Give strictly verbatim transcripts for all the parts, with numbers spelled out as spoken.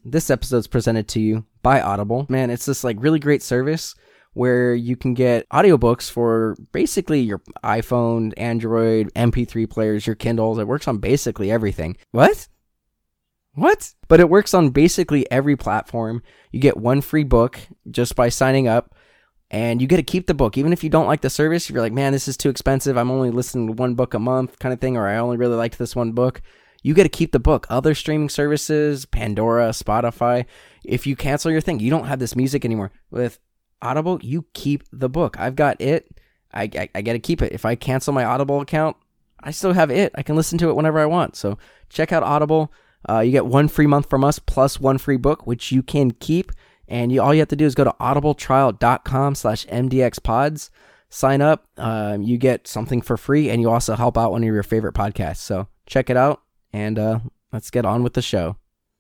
This episode's presented to you by Audible. Man, it's this like really great service where you can get audiobooks for basically your iPhone, Android, M P three players, your Kindles. It works on basically everything. What? What? But it works on basically every platform. You get one free book just by signing up, and you get to keep the book. Even if you don't like the service, if you're like, man, this is too expensive, I'm only listening to one book a month kind of thing, or I only really liked this one book, you get to keep the book. Other streaming services, Pandora, Spotify, if you cancel your thing, you don't have this music anymore. With Audible, you keep the book. I've got it. I, I, I get to keep it. If I cancel my Audible account, I still have it. I can listen to it whenever I want. So check out Audible. Uh, you get one free month from us plus one free book, which you can keep. And you, all you have to do is go to audibletrial.com slash mdxpods. Sign up. Um, you get something for free, and you also help out one of your favorite podcasts. So check it out, and uh, let's get on with the show.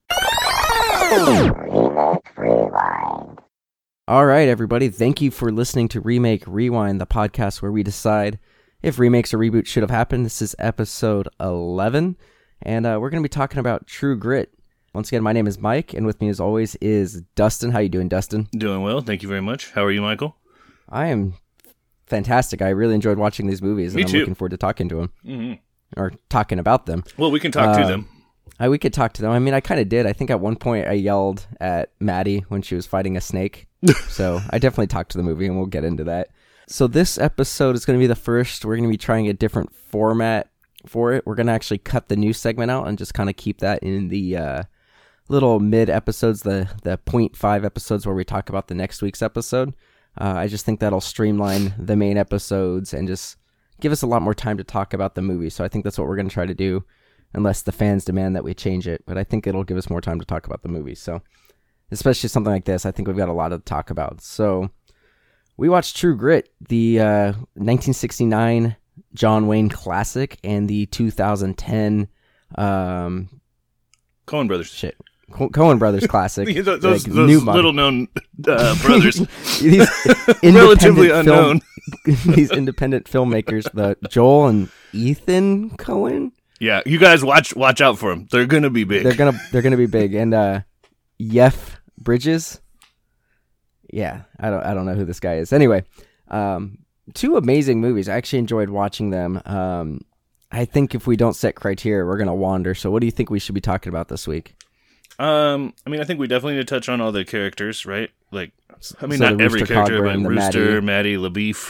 All right, everybody. Thank you for listening to Remake Rewind, the podcast where we decide if remakes or reboots should have happened. This is episode eleven, and uh, we're going to be talking about True Grit. Once again, my name is Mike, and with me as always is Dustin. How you doing, Dustin? Doing well. Thank you very much. How are you, Michael? I am fantastic. I really enjoyed watching these movies, and Me I'm too. looking forward to talking to them. Mm-hmm. Or talking about them. Well, we can talk uh, to them. I, we could talk to them. I mean, I kind of did. I think at one point I yelled at Maddie when she was fighting a snake. So I definitely talked to the movie, and we'll get into that. So this episode is going to be the first. We're going to be trying a different format for it. We're going to actually cut the news segment out and just kind of keep that in the uh, little mid episodes, the the point five episodes where we talk about the next week's episode. Uh, I just think that'll streamline the main episodes and just give us a lot more time to talk about the movie. So I think that's what we're going to try to do, unless the fans demand that we change it. But I think it'll give us more time to talk about the movie. So especially something like this, I think we've got a lot to talk about. So we watched True Grit, the uh, nineteen sixty-nine John Wayne classic, and the two thousand ten um, Coen Brothers. Shit. Co- Coen Brothers classic. those those, like, those little-known uh, brothers. These Relatively film- unknown. these independent filmmakers, the Joel and Ethan Coen. Yeah, you guys watch watch out for them. They're gonna be big. They're gonna they're gonna be big. And uh, Jeff Bridges. Yeah, I don't I don't know who this guy is. Anyway, um, two amazing movies. I actually enjoyed watching them. Um, I think if we don't set criteria, we're gonna wander. So, what do you think we should be talking about this week? Um, I mean, I think we definitely need to touch on all the characters, right? Like, I mean, So not the every Rooster character, Cogburn, but the Rooster, Maddie, LaBeef.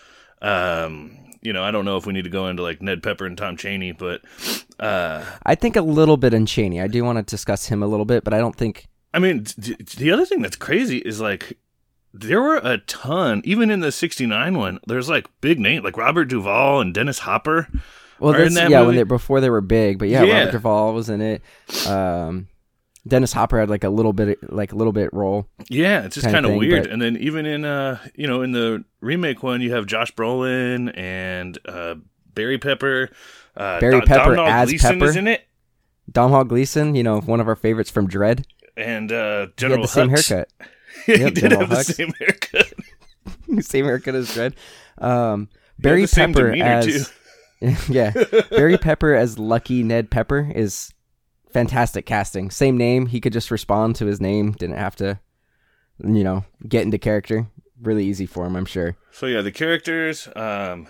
Um, you know, I don't know if we need to go into like Ned Pepper and Tom Chaney, but uh, I think a little bit in Chaney. I do want to discuss him a little bit, but I don't think. I mean, d- the other thing that's crazy is like there were a ton, even in the sixty-nine one. There's like big names like Robert Duvall and Dennis Hopper. Well, are that's, in that yeah, movie. when they before they were big, but yeah, Yeah. Robert Duvall was in it. Um, Dennis Hopper had like a little bit, like a little bit role. Yeah, it's just kind kind of of thing, weird. but- And then even in uh, you know, in the remake one, you have Josh Brolin and uh, Barry Pepper. Uh, Barry Don- Pepper Domhnall as Gleeson Pepper? is in it, Domhnall Gleeson, you know, one of our favorites from Dread. and uh, He General had the same Hux. haircut. he Yep, did General have the Hux. same haircut. Same haircut as Dread. Um, He had Barry the same Pepper demeanor, as too. yeah, Barry Pepper as Lucky Ned Pepper is fantastic casting. Same name, he could just respond to his name. Didn't have to, you know, get into character. Really easy for him, I'm sure. So yeah, the characters. Um,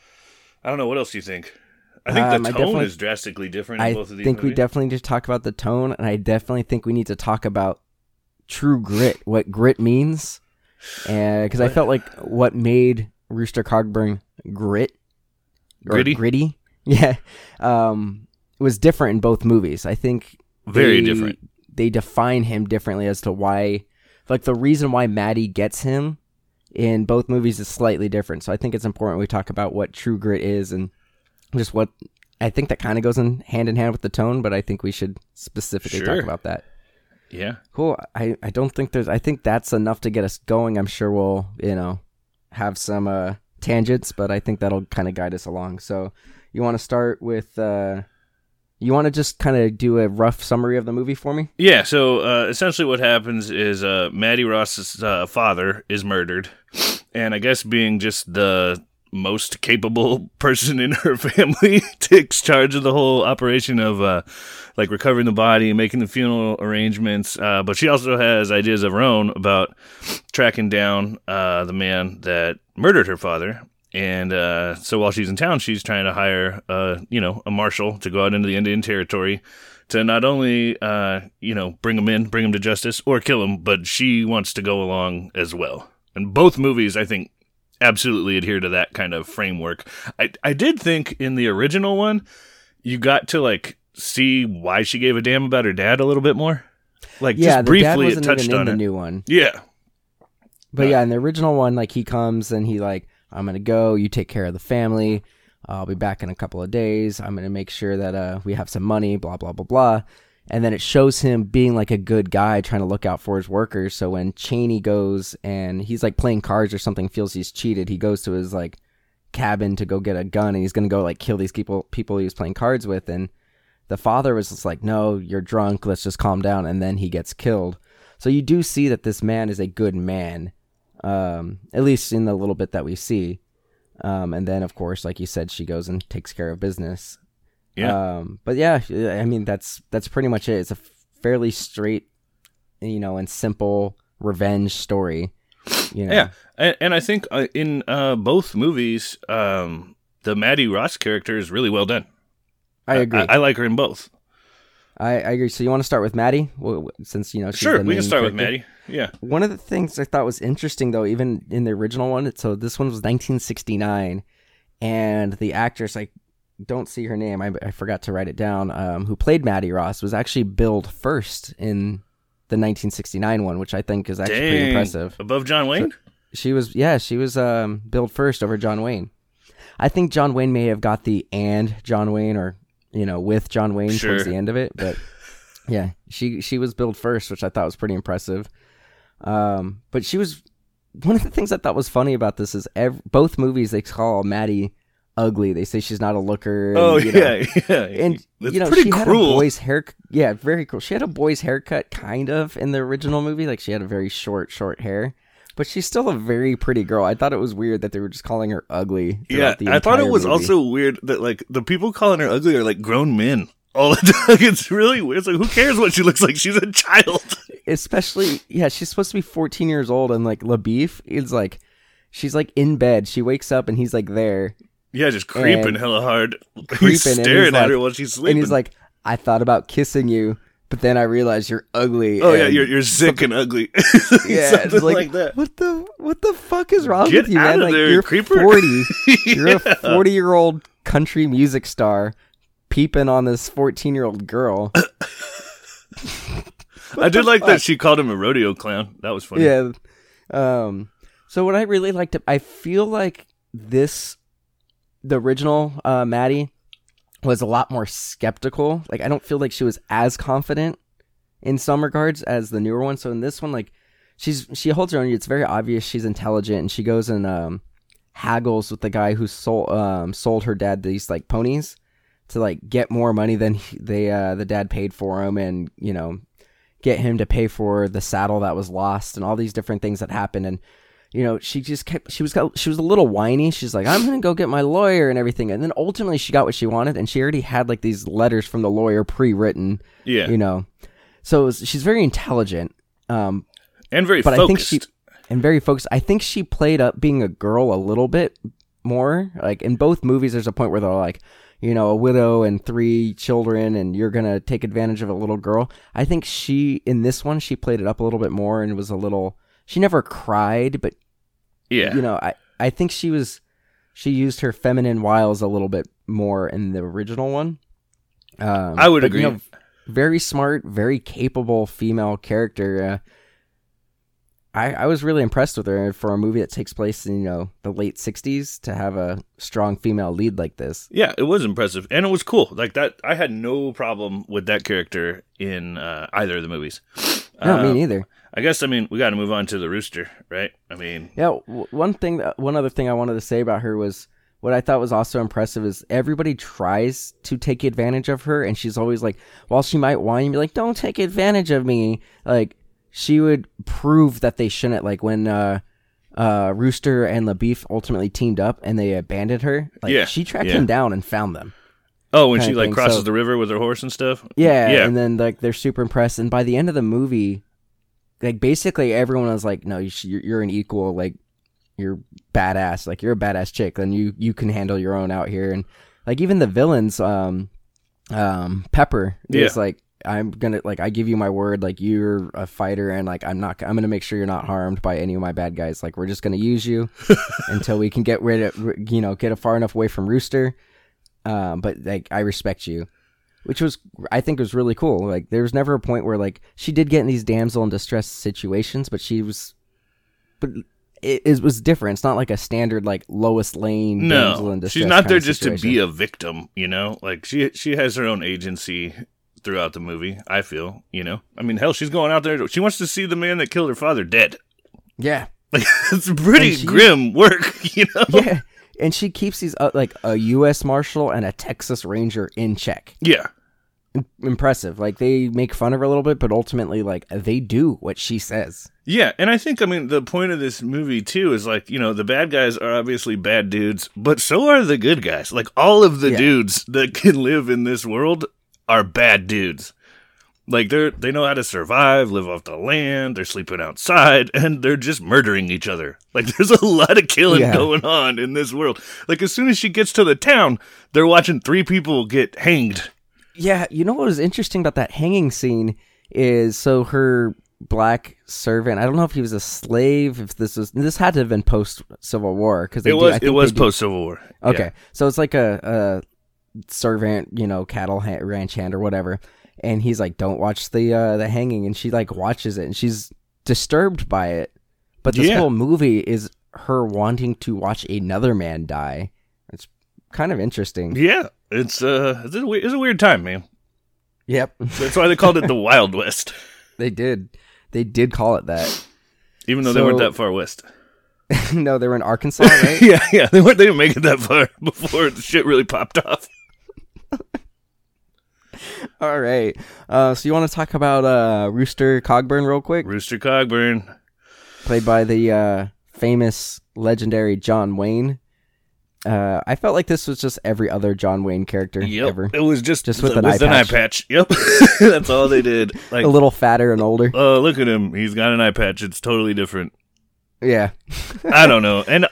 I don't know. What else do you think? I think Um, the I tone definitely- is drastically different in I both of these think we movies. definitely need to talk about the tone, and I definitely think we need to talk about true grit, what grit means, and because I felt like what made Rooster Cogburn grit, or Gritty? gritty, yeah, um, was different in both movies. I think Very they- different. They define him differently as to why, like the reason why Maddie gets him in both movies is slightly different. So I think it's important we talk about what true grit is and just what I think that kind of goes in hand in hand with the tone, but I think we should specifically Sure. talk about that. Yeah. Cool. I, I don't think there's, I think that's enough to get us going. I'm sure we'll, you know, have some uh, tangents, but I think that'll kind of guide us along. So you want to start with, uh, you want to just kind of do a rough summary of the movie for me? Yeah, so uh, essentially what happens is uh, Maddie Ross's uh, father is murdered, and I guess being just the most capable person in her family, takes charge of the whole operation of uh, like recovering the body, making the funeral arrangements. Uh, but she also has ideas of her own about tracking down uh, the man that murdered her father. And uh, so while she's in town, she's trying to hire, uh, you know, a marshal to go out into the Indian Territory to not only, uh, you know, bring him in, bring him to justice, or kill him, but she wants to go along as well. And both movies, I think, absolutely adhere to that kind of framework. I I did think in the original one, you got to, like, see why she gave a damn about her dad a little bit more. Like, yeah, just briefly it touched even on in it. the new one. Yeah. But Uh, yeah, in the original one, like, he comes and he, like, I'm going to go, you take care of the family, I'll be back in a couple of days, I'm going to make sure that uh, we have some money, blah, blah, blah, blah. And then it shows him being, like, a good guy, trying to look out for his workers. So when Cheney goes and he's, like, playing cards or something, feels he's cheated, he goes to his, like, cabin to go get a gun, and he's going to go, like, kill these people, people he was playing cards with. And the father was just like, no, you're drunk, let's just calm down. And then he gets killed. So you do see that this man is a good man. Um, at least in the little bit that we see. Um, and then, of course, like you said, she goes and takes care of business. Yeah. Um, but yeah, I mean, that's that's pretty much it. It's a fairly straight, you know, and simple revenge story. You know? Yeah, and, and I think uh, in uh, both movies, um, the Maddie Ross character is really well done. I agree. I, I like her in both. I, I agree. So you want to start with Maddie? Well, since, you know, she's Sure, the we can main start with character. Maddie. Yeah. One of the things I thought was interesting, though, even in the original one, so this one was nineteen sixty-nine, and the actress, I don't see her name, I, I forgot to write it down, um, who played Maddie Ross, was actually billed first in the nineteen sixty-nine one, which I think is actually Dang. pretty impressive. Above John Wayne? So she was, yeah, she was um, billed first over John Wayne. I think John Wayne may have got the and John Wayne, or, you know, with John Wayne Sure. towards the end of it, but yeah, she she was billed first, which I thought was pretty impressive. Um, but she was, one of the things I thought was funny about this is ev- both movies they call Maddie ugly. They say she's not a looker. And, Oh, you know, yeah, yeah. and That's you know, pretty she had a cruel. boy's hair. Yeah, very cool. She had a boy's haircut, kind of, in the original movie. Like, she had a very short, short hair. But she's still a very pretty girl. I thought it was weird that they were just calling her ugly. Yeah, throughout the I thought it entire was movie. also weird that, like, the people calling her ugly are, like, grown men all the time. It's really weird. It's like, who cares what she looks like? She's a child. Especially, yeah, she's supposed to be fourteen years old, and, like, LaBeef is, like, she's, like, in bed. She wakes up, and he's, like, there. Yeah, just creeping And hella hard. creeping, He's and staring he's at like- her while she's sleeping. And he's like, I thought about kissing you, but then I realized you're ugly. oh, yeah, and you're, you're sick and ugly. Yeah, Something it's like, like that. What the what the fuck is wrong Get with you, out man? of Like, there, you're creeper. forty. You're Yeah. a forty-year-old country music star peeping on this fourteen-year-old girl. I did the like fuck? that she called him a rodeo clown. That was funny. Yeah. Um. So what I really liked, I feel like this, the original uh, Maddie, was a lot more skeptical. Like, I don't feel like she was as confident in some regards as the newer one. So in this one, like, she's she holds her own. It's very obvious she's intelligent, and she goes and um, haggles with the guy who sold um, sold her dad these, like, ponies to, like, get more money than he, they uh, the dad paid for him, and, you know, get him to pay for the saddle that was lost, and all these different things that happened. And, you know, she just kept, she was, she was a little whiny. She's like, I'm going to go get my lawyer and everything. And then ultimately she got what she wanted, and she already had, like, these letters from the lawyer pre-written, Yeah. you know. So it was, she's very intelligent. Um, And very but focused. I think she, and very focused. I think she played up being a girl a little bit more. Like, in both movies, there's a point where they're like, you know, a widow and three children, and you're going to take advantage of a little girl. I think she, in this one, she played it up a little bit more and was a little, she never cried, but, yeah. you know, I, I think she was, she used her feminine wiles a little bit more in the original one. Um, I would but, agree. You know, very smart, very capable female character. Uh, I, I was really impressed with her for a movie that takes place in, you know, the late sixties, to have a strong female lead like this. Yeah, it was impressive, and it was cool. Like that, I had no problem with that character in uh, either of the movies. No, Uh, me neither. I guess I mean we got to move on to the rooster, right? I mean, Yeah, w- one thing, that, one other thing I wanted to say about her was, what I thought was also impressive is everybody tries to take advantage of her, and she's always like, while she might whine and be like, don't take advantage of me, like, she would prove that they shouldn't. Like, when uh, uh, Rooster and LaBeef ultimately teamed up and they abandoned her. Like, Yeah, she tracked yeah. him down and found them. Oh, when kind she of like thing. crosses So- the river with her horse and stuff. Yeah, yeah, and then like they're super impressed. And by the end of the movie, like basically everyone was like, "No, you sh- you're, you're an equal. Like you're badass. Like you're a badass chick. And you you can handle your own out here." And like even the villains, um, um, Pepper Yeah. is like, "I'm gonna like I give you my word. Like you're a fighter, and like I'm not. I'm gonna make sure you're not harmed by any of my bad guys. Like we're just gonna use you until we can get rid of you know get a far enough away from Rooster." Um, but like I respect you, which was I think was really cool. Like there was never a point where like she did get in these damsel in distress situations, but she was, but it, it was different. It's not like a standard like Lois Lane damsel in No, distress. she's not kind there of just situation. to be a victim. You know, like she she has her own agency throughout the movie. I feel, you know, I mean, hell, she's going out there. She wants to see the man that killed her father dead. Yeah, Like it's pretty And she- grim work, you know. yeah, and she keeps these uh, like a U S Marshal and a Texas Ranger in check. Yeah. Impressive. Like they make fun of her a little bit, but ultimately, like they do what she says. Yeah, and I think, I mean, the point of this movie, too, is like, you know, the bad guys are obviously bad dudes, but so are the good guys. Like, all of the Yeah. dudes that can live in this world are bad dudes. Like, they're, they know how to survive, live off the land, they're sleeping outside, and they're just murdering each other. Like, there's a lot of killing Yeah. going on in this world. Like, as soon as she gets to the town, they're watching three people get hanged. Yeah, you know what was interesting about that hanging scene is so her black servant. I don't know if he was a slave. If this was this had to have been post Civil War because It was, it was post-Civil War. Okay, Yeah. so it's like a, a servant, you know, cattle ha- ranch hand or whatever, and he's like, "Don't watch the uh, the hanging," and she like watches it and she's disturbed by it. But this Yeah. whole movie is her wanting to watch another man die. It's kind of interesting. Yeah, it's, uh, it's a, we- it's a weird time, man. Yep, That's why they called it the Wild West. they did. They did call it that. Even though they So- weren't that far west. No, they were in Arkansas, right? Yeah, yeah. They weren't they didn't make it that far before the shit really popped off. All right. Uh, so you want to talk about uh, Rooster Cogburn real quick? Rooster Cogburn. Played by the uh, famous, legendary John Wayne. Uh, I felt like this was just every other John Wayne character Yep. ever. It was just, Just with the, an with eye an eye patch. patch. Yep. That's all they did. Like, A little fatter and older. oh, look at him. He's got an eye patch. It's totally different. Yeah. I don't know. And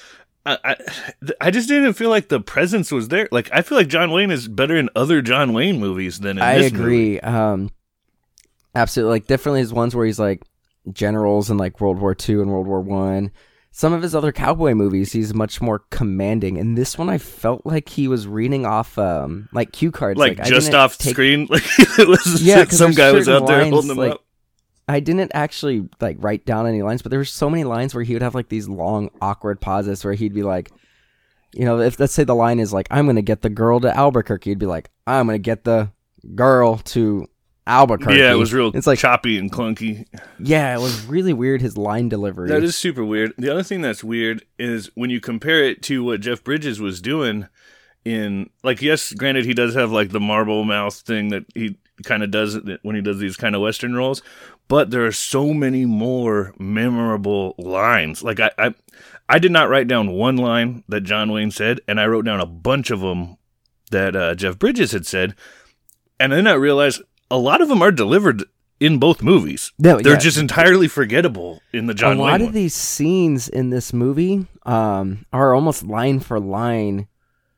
I, I, I just didn't feel like the presence was there. Like, I feel like John Wayne is better in other John Wayne movies than in I this movie. agree. Um, absolutely. Like, definitely his ones where he's like generals in like World War Two and World War One. Some of his other cowboy movies, he's much more commanding. And this one, I felt like he was reading off um, like cue cards, Like, I just didn't off take- screen. Like, it was Yeah, 'cause some there's guy was certain out there lines, holding him like, up. I didn't actually like write down any lines, but there were so many lines where he would have like these long, awkward pauses where he'd be like, you know, if let's say the line is like, "I'm gonna get the girl to Albuquerque," he'd be like, "I'm gonna get the girl to Albuquerque." Yeah, it was real It's like, choppy and clunky. yeah, it was really weird his line delivery. That is super weird. The other thing that's weird is when you compare it to what Jeff Bridges was doing in, like, yes, granted, he does have, like, the marble mouth thing that he kind of does when he does these kind of Western roles, but there are so many more memorable lines. Like, I, I, I did not write down one line that John Wayne said, and I wrote down a bunch of them that uh, Jeff Bridges had said, and then I realized a lot of them are delivered in both movies. No, They're yeah. just entirely forgettable in the John a Wayne lot one. of these scenes in this movie um, are almost line for line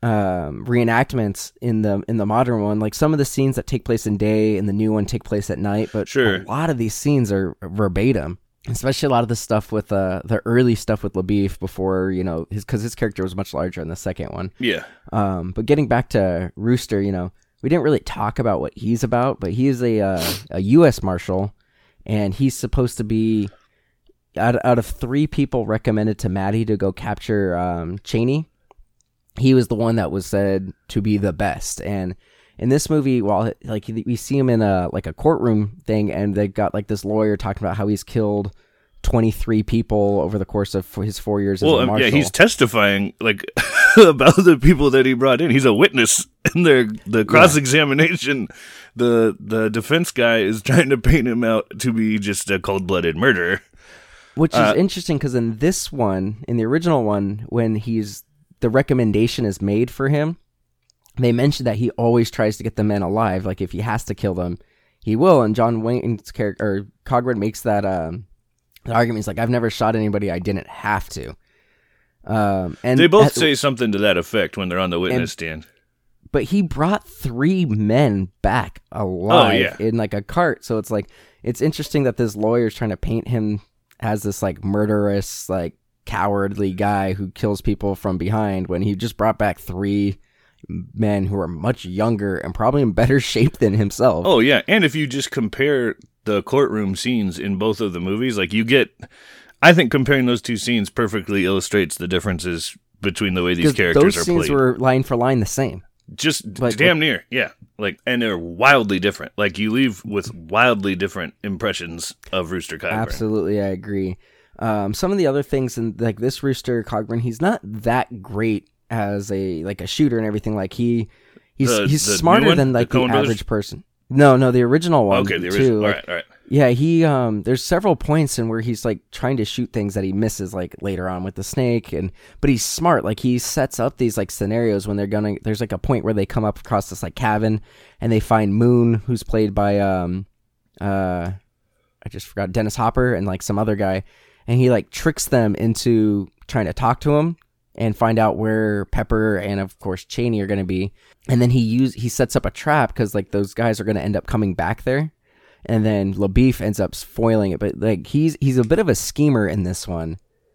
um, reenactments in the in the modern one. Like some of the scenes that take place in day and the new one take place at night, but Sure. a lot of these scenes are verbatim. Especially a lot of the stuff with uh, the early stuff with LaBeef before, you know, his because his character was much larger in the second one. Yeah. Um, but getting back to Rooster, you know, we didn't really talk about what he's about, but he is a uh, a U S Marshal, and he's supposed to be out out of three people recommended to Maddie to go capture um, Cheney. He was the one that was said to be the best, and in this movie, while like we see him in a like a courtroom thing, and they got like this lawyer talking about how he's killed twenty-three people over the course of his four years Well, as a um, marshal. yeah, he's testifying like about the people that he brought in. He's a witness in their the cross examination. The the defense guy is trying to paint him out to be just a cold blooded murderer. Which is Uh, interesting because in this one, in the original one, when he's the recommendation is made for him, they mention that he always tries to get the men alive. Like if he has to kill them, he will. And John Wayne's character, or Cogburn, makes that um, the argument. He's like, "I've never shot anybody I didn't have to." Um, and they both at, say something to that effect when they're on the witness and, stand. But he brought three men back alive Oh, yeah. in like a cart. So it's like it's interesting that this lawyer's trying to paint him as this like murderous, like cowardly guy who kills people from behind when he just brought back three men who are much younger and probably in better shape than himself. Oh yeah, and if you just compare the courtroom scenes in both of the movies, like you get, I think comparing those two scenes perfectly illustrates the differences between the way these characters those are scenes played. were line for line the same. Just Like, damn near, yeah. Like, and they're wildly different. Like, you leave with wildly different impressions of Rooster Cogburn. Absolutely, I agree. Um, some of the other things, in like this Rooster Cogburn, he's not that great as a like a shooter and everything. Like he, he's The- he's the new smarter one? than like The the, Coen brothers? average person. No, no, the original one. Okay, the too. original. All Like, right, all right. yeah, he um there's several points in where he's like trying to shoot things that he misses like later on with the snake, and but he's smart. Like he sets up these like scenarios when they're gonna there's like a point where they come up across this like cabin and they find Moon, who's played by um uh I just forgot Dennis Hopper, and like some other guy, and he like tricks them into trying to talk to him and find out where Pepper and of course Cheney are gonna be. And then he use he sets up a trap because like those guys are gonna end up coming back there. And then LaBeef ends up foiling it, but like he's he's a bit of a schemer in this one.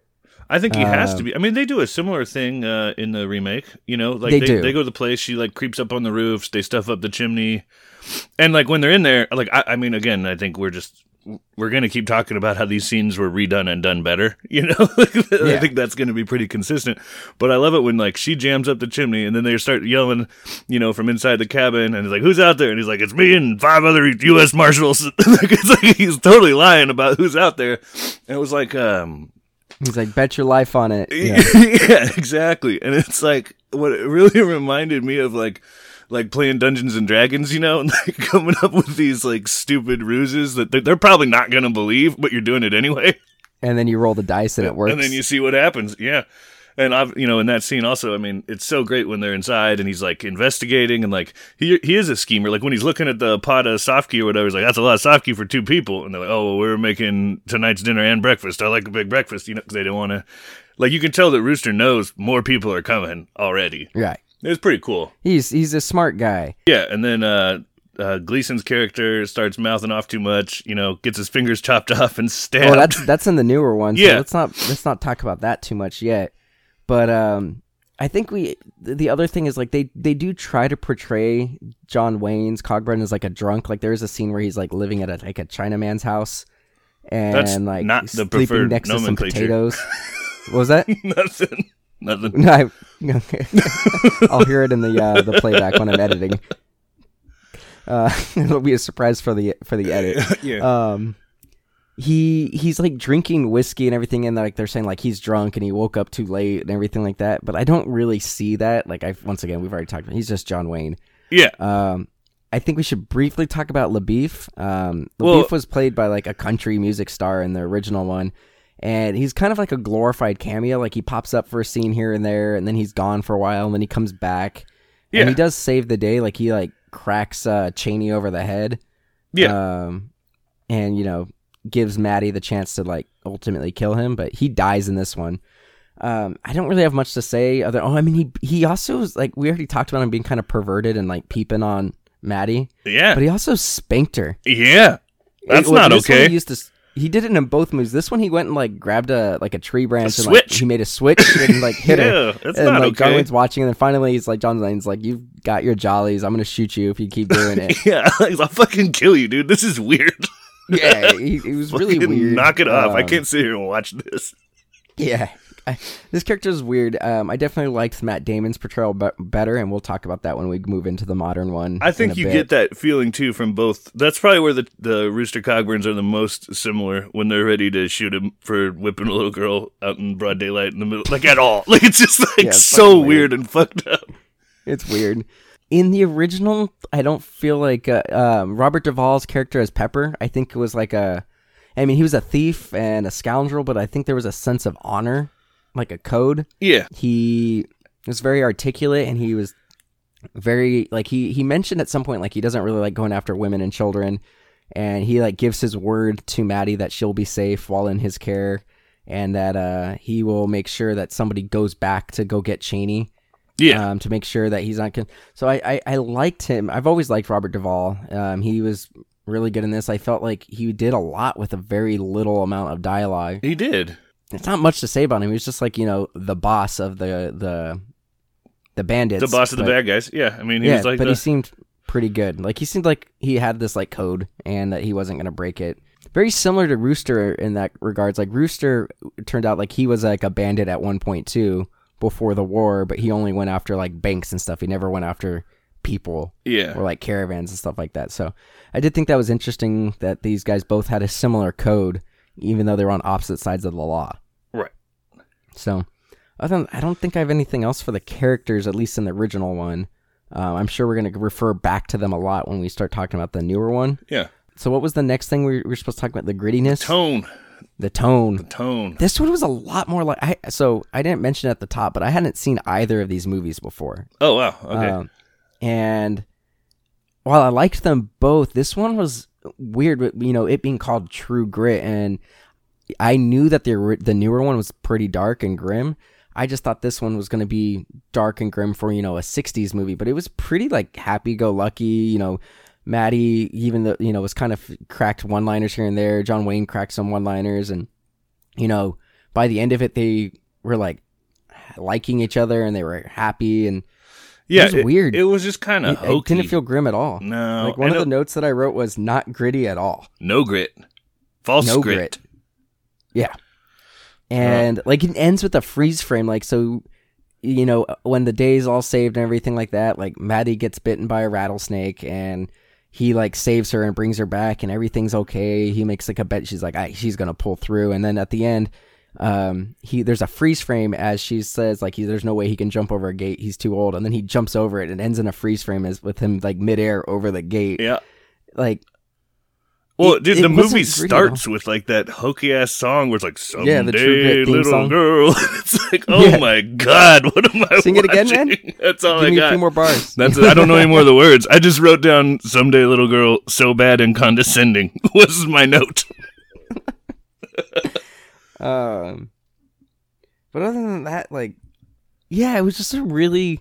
I think he has Uh, to be. I mean, they do a similar thing uh, in the remake. You know, like They they, do. they go to the place. She like creeps up on the roofs. They stuff up the chimney, and like when they're in there, like I, I mean, again, I think we're just we're gonna keep talking about how these scenes were redone and done better. You know, I Yeah. think that's gonna be pretty consistent. But I love it when like she jams up the chimney, and then they start yelling, you know, from inside the cabin, and he's like, "Who's out there?" And he's like, "It's me and five other U S Marshals." Like, it's like he's totally lying about who's out there. And it was like, um. He's like, bet your life on it. Yeah. Yeah, exactly. And it's like what it really reminded me of like like playing Dungeons and Dragons, you know, and like coming up with these like stupid ruses that they're, they're probably not gonna believe, but you're doing it anyway. And then you roll the dice and it works. And then you see what happens. Yeah. And I've, you know, in that scene also, I mean, it's so great when they're inside and he's like investigating and like he he is a schemer. Like when he's looking at the pot of sofky or whatever, he's like, "That's a lot of sofky for two people." And they're like, "Oh, well, we're making tonight's dinner and breakfast. I like a big breakfast," you know, because they don't want to. Like you can tell that Rooster knows more people are coming already. Right. It was pretty cool. He's he's a smart guy. Yeah, and then uh, uh, Gleason's character starts mouthing off too much. You know, gets his fingers chopped off and stabbed. Oh, that's that's in the newer one. So Yeah. let's not let's not talk about that too much yet. But um, I think we the other thing is like they they do try to portray John Wayne's Cogburn as like a drunk. Like there is a scene where he's like living at a like a Chinaman's house and That's like not the sleeping preferred next to some nomenclature. potatoes. What was that? Nothing. Nothing. No, I, okay. I'll hear it in the uh, the playback when I'm editing. Uh, it'll be a surprise for the for the edit. Yeah. Um, he he's like drinking whiskey and everything, and like they're saying like he's drunk and he woke up too late and everything like that. But I don't really see that. Like I once again we've already talked about. He's just John Wayne. Yeah. Um, I think we should briefly talk about LaBeef. Um, LaBeef Well- was played by like a country music star in the original one. And he's kind of like a glorified cameo. Like he pops up for a scene here and there, and then he's gone for a while, and then he comes back. Yeah. And he does save the day. Like he like cracks uh, Cheney over the head. Yeah. Um, and you know gives Maddie the chance to like ultimately kill him, but he dies in this one. Um, I don't really have much to say. Other oh, I mean he he also was like we already talked about him being kind of perverted and like peeping on Maddie, Yeah. but he also spanked her. Yeah. That's Well, not this one okay. He used to. He did it in both moves. This one he went and like grabbed a like a tree branch A and like switch. he made a switch and like hit Yeah, her. that's and not like John okay. Wayne's watching, and then finally he's like John Wayne's like, "You've got your jollies. I'm gonna shoot you if you keep doing it." Yeah. I'll fucking kill you, dude. This is weird. Yeah, he, he was really Fucking weird. Knock it off. I Um, can't sit here and watch this. Yeah, I, this character is weird. Um, I definitely liked Matt Damon's portrayal be- better, and we'll talk about that when we move into the modern one. I think in a you bit. get that feeling too from both. That's probably where the the Rooster Cogburns are the most similar when they're ready to shoot him for whipping a little girl out in broad daylight in the middle, like at all. Like it's just like Yeah, it's so fucking weird. weird. and fucked up. It's weird. In the original, I don't feel like uh, um, Robert Duvall's character as Pepper. I think it was like a. I mean, he was a thief and a scoundrel, but I think there was a sense of honor, like a code. Yeah. He was very articulate, and he was very, like, he, he mentioned at some point, like, he doesn't really like going after women and children, and he, like, gives his word to Maddie that she'll be safe while in his care, and that uh, he will make sure that somebody goes back to go get Cheney. Yeah. Um, to make sure that he's not... Con- so I, I, I liked him. I've always liked Robert Duvall. Um, he was really good in this. I felt like he did a lot with a very little amount of dialogue. He did. It's not much to say about him. He was just like, you know, the boss of the the the bandits. The boss of but, the bad guys. Yeah, I mean, he yeah, was like but the... he seemed pretty good. Like, he seemed like he had this, like, code, and that he wasn't going to break it. Very similar to Rooster in that regards. Like, Rooster turned out like he was like a bandit at one point too, before the war, but he only went after like banks and stuff. He never went after people, yeah, or like caravans and stuff like that. So I did think that was interesting that these guys both had a similar code, even though they were on opposite sides of the law. Right. So other than, I don't think I have anything else for the characters, at least in the original one. Uh, I'm sure we're going to refer back to them a lot when we start talking about the newer one. Yeah. So what was the next thing we were supposed to talk about? The grittiness? The tone. The tone. The tone. This one was a lot more like... I, so I didn't mention it at the top, but I hadn't seen either of these movies before. Oh, wow. Okay. Um, and while I liked them both, this one was weird, with, you know, it being called True Grit. And I knew that the, the newer one was pretty dark and grim. I just thought this one was going to be dark and grim for, you know, a sixties movie. But it was pretty, like, happy-go-lucky, you know... Maddie, even though, you know, was kind of cracked one-liners here and there. John Wayne cracked some one-liners, and, you know, by the end of it, they were, like, liking each other, and they were happy, and yeah, it was it, weird. It was just kind of hokey. It didn't feel grim at all. No. Like, one of it, the notes that I wrote was not gritty at all. No grit. False no grit. grit. Yeah. And, uh, like, it ends with a freeze frame, like, so... You know, when the day's all saved and everything like that, like, Maddie gets bitten by a rattlesnake, and he, like, saves her and brings her back, and everything's okay. He makes, like, a bet. She's like, I, she's going to pull through. And then at the end, um, he there's a freeze frame as she says, like, he, there's no way he can jump over a gate. He's too old. And then he jumps over it, and ends in a freeze frame as with him, like, midair over the gate. Yeah. Like... Well, it, dude, it the movie gritty, starts with, like, that hokey-ass song where it's like, someday, yeah, the True Grit theme little song. girl. It's like, oh, Yeah. my God, what am I Sing watching? it again, man? That's all Give I me got. a few more bars. That's I don't know any more of the words. I just wrote down, someday, little girl, so bad and condescending was my note. um, but other than that, like, yeah, it was just a really...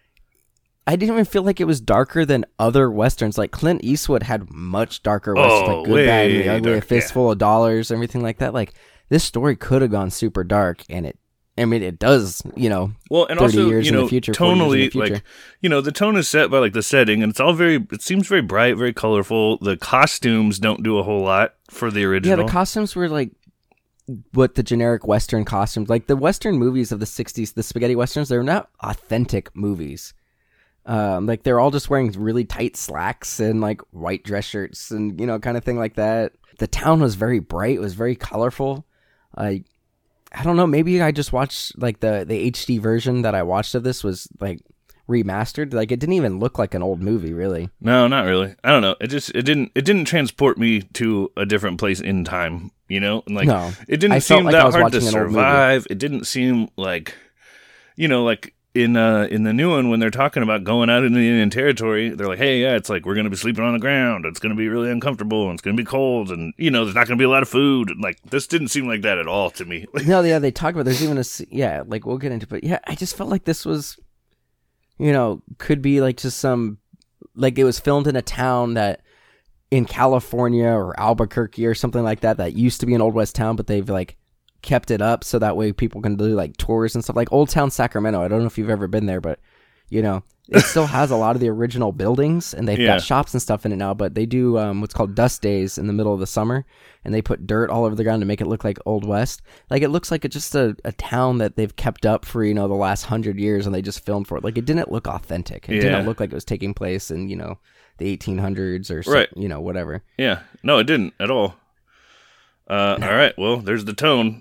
I didn't even feel like it was darker than other Westerns. Like, Clint Eastwood had much darker Westerns, Oh, like Good, Bad, and the way Ugly, A dark, Fistful of Dollars, everything like that. Like, this story could have gone super dark, and it, I mean, it does, you know, Well, and thirty also, years you in know, the future, forty years in the tonally, future. like, you know, the tone is set by, like, the setting, and it's all very, it seems very bright, very colorful. The costumes don't do a whole lot for the original. Yeah, the costumes were, like, what the generic Western costumes, like, the Western movies of the sixties, the spaghetti Westerns, they're not authentic movies. Um, like, they're all just wearing really tight slacks and, like, white dress shirts and, you know, kind of thing like that. The town was very bright. It was very colorful. Like, I don't know. Maybe I just watched, like, the, the H D version that I watched of this was, like, remastered. Like, it didn't even look like an old movie, really. No, not really. I don't know. It just, it didn't, it didn't transport me to a different place in time, you know? And, like, No. it didn't I felt seem like I that was hard to watching an old movie. survive. It didn't seem like, you know, like, In uh in the new one, when they're talking about going out into the Indian Territory, they're like, hey, yeah, it's like, we're going to be sleeping on the ground. It's going to be really uncomfortable, and it's going to be cold, and, you know, there's not going to be a lot of food. And, like, this didn't seem like that at all to me. No, yeah, they talk about, there's even a, s- yeah, like, we'll get into it. But, yeah, I just felt like this was, you know, could be, like, just some, like, it was filmed in a town that, in California or Albuquerque or something like that, that used to be an Old West town, but they've, like, kept it up so that way people can do like tours and stuff, like Old Town Sacramento. I don't know if you've ever been there, but you know, it still has a lot of the original buildings, and they've Yeah. got shops and stuff in it now, but they do um, what's called dust days in the middle of the summer, and they put dirt all over the ground to make it look like Old West. Like, it looks like it's just a, a town that they've kept up for, you know, the last hundred years, and they just filmed for it. Like, it didn't look authentic. It Yeah. didn't look like it was taking place in, you know, the eighteen hundreds or, some, Right. you know, whatever. Yeah. No, it didn't at all. Uh, all right. Well, there's the tone.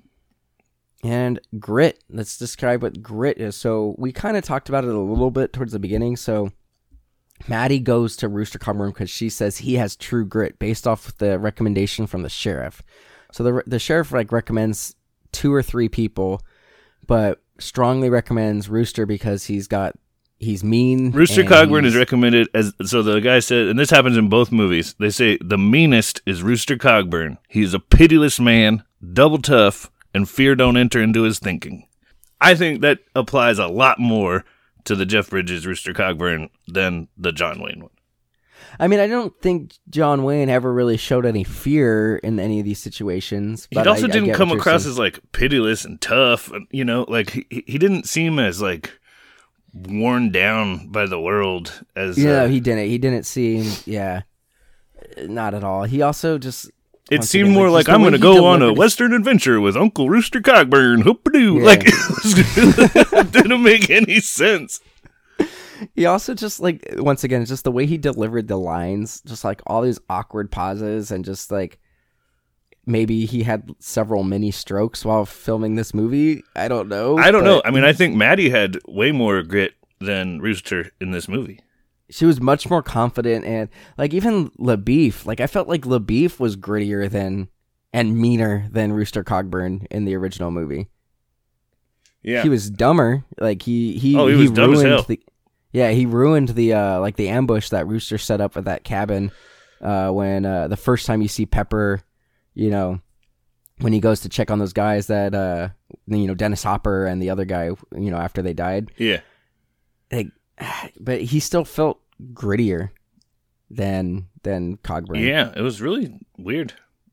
And grit. Let's describe what grit is. So we kind of talked about it a little bit towards the beginning. So Maddie goes to Rooster Common Room because she says he has true grit based off the recommendation from the sheriff. So the the sheriff like recommends two or three people, but strongly recommends Rooster because he's got he's mean. Rooster and Cogburn he's- is recommended as so the guy said, and this happens in both movies. They say the meanest is Rooster Cogburn. He's a pitiless man, double tough, and fear don't enter into his thinking. I think that applies a lot more to the Jeff Bridges Rooster Cogburn than the John Wayne one. I mean, I don't think John Wayne ever really showed any fear in any of these situations. He But also I, I didn't get come what you're across saying. as like pitiless and tough, and you know, like he he didn't seem as like worn down by the world as Yeah, uh, he didn't. He didn't seem. Yeah, not at all. He also just. It once seemed again, more just like the I'm way going to he go on a delivered his- western adventure with Uncle Rooster Cogburn. Hoop-a-doo. Yeah. Like, it, was, it didn't make any sense. He also just like once again, it's just the way he delivered the lines, just like all these awkward pauses, and just like maybe he had several mini strokes while filming this movie. I don't know. I don't know. but I mean, I think Maddie had way more grit than Rooster in this movie. she was much more confident, and like even LaBeef, like I felt like LaBeef was grittier than and meaner than Rooster Cogburn in the original movie. Yeah. He was dumber. Like he he Oh, he was dumb as ruined hell. the yeah he ruined the uh like the ambush that Rooster set up at that cabin uh when uh the first time you see Pepper, you know, when he goes to check on those guys that uh you know Dennis Hopper and the other guy, you know, after they died. yeah. Like, but he still felt grittier than than Cogburn. Yeah. It was really weird.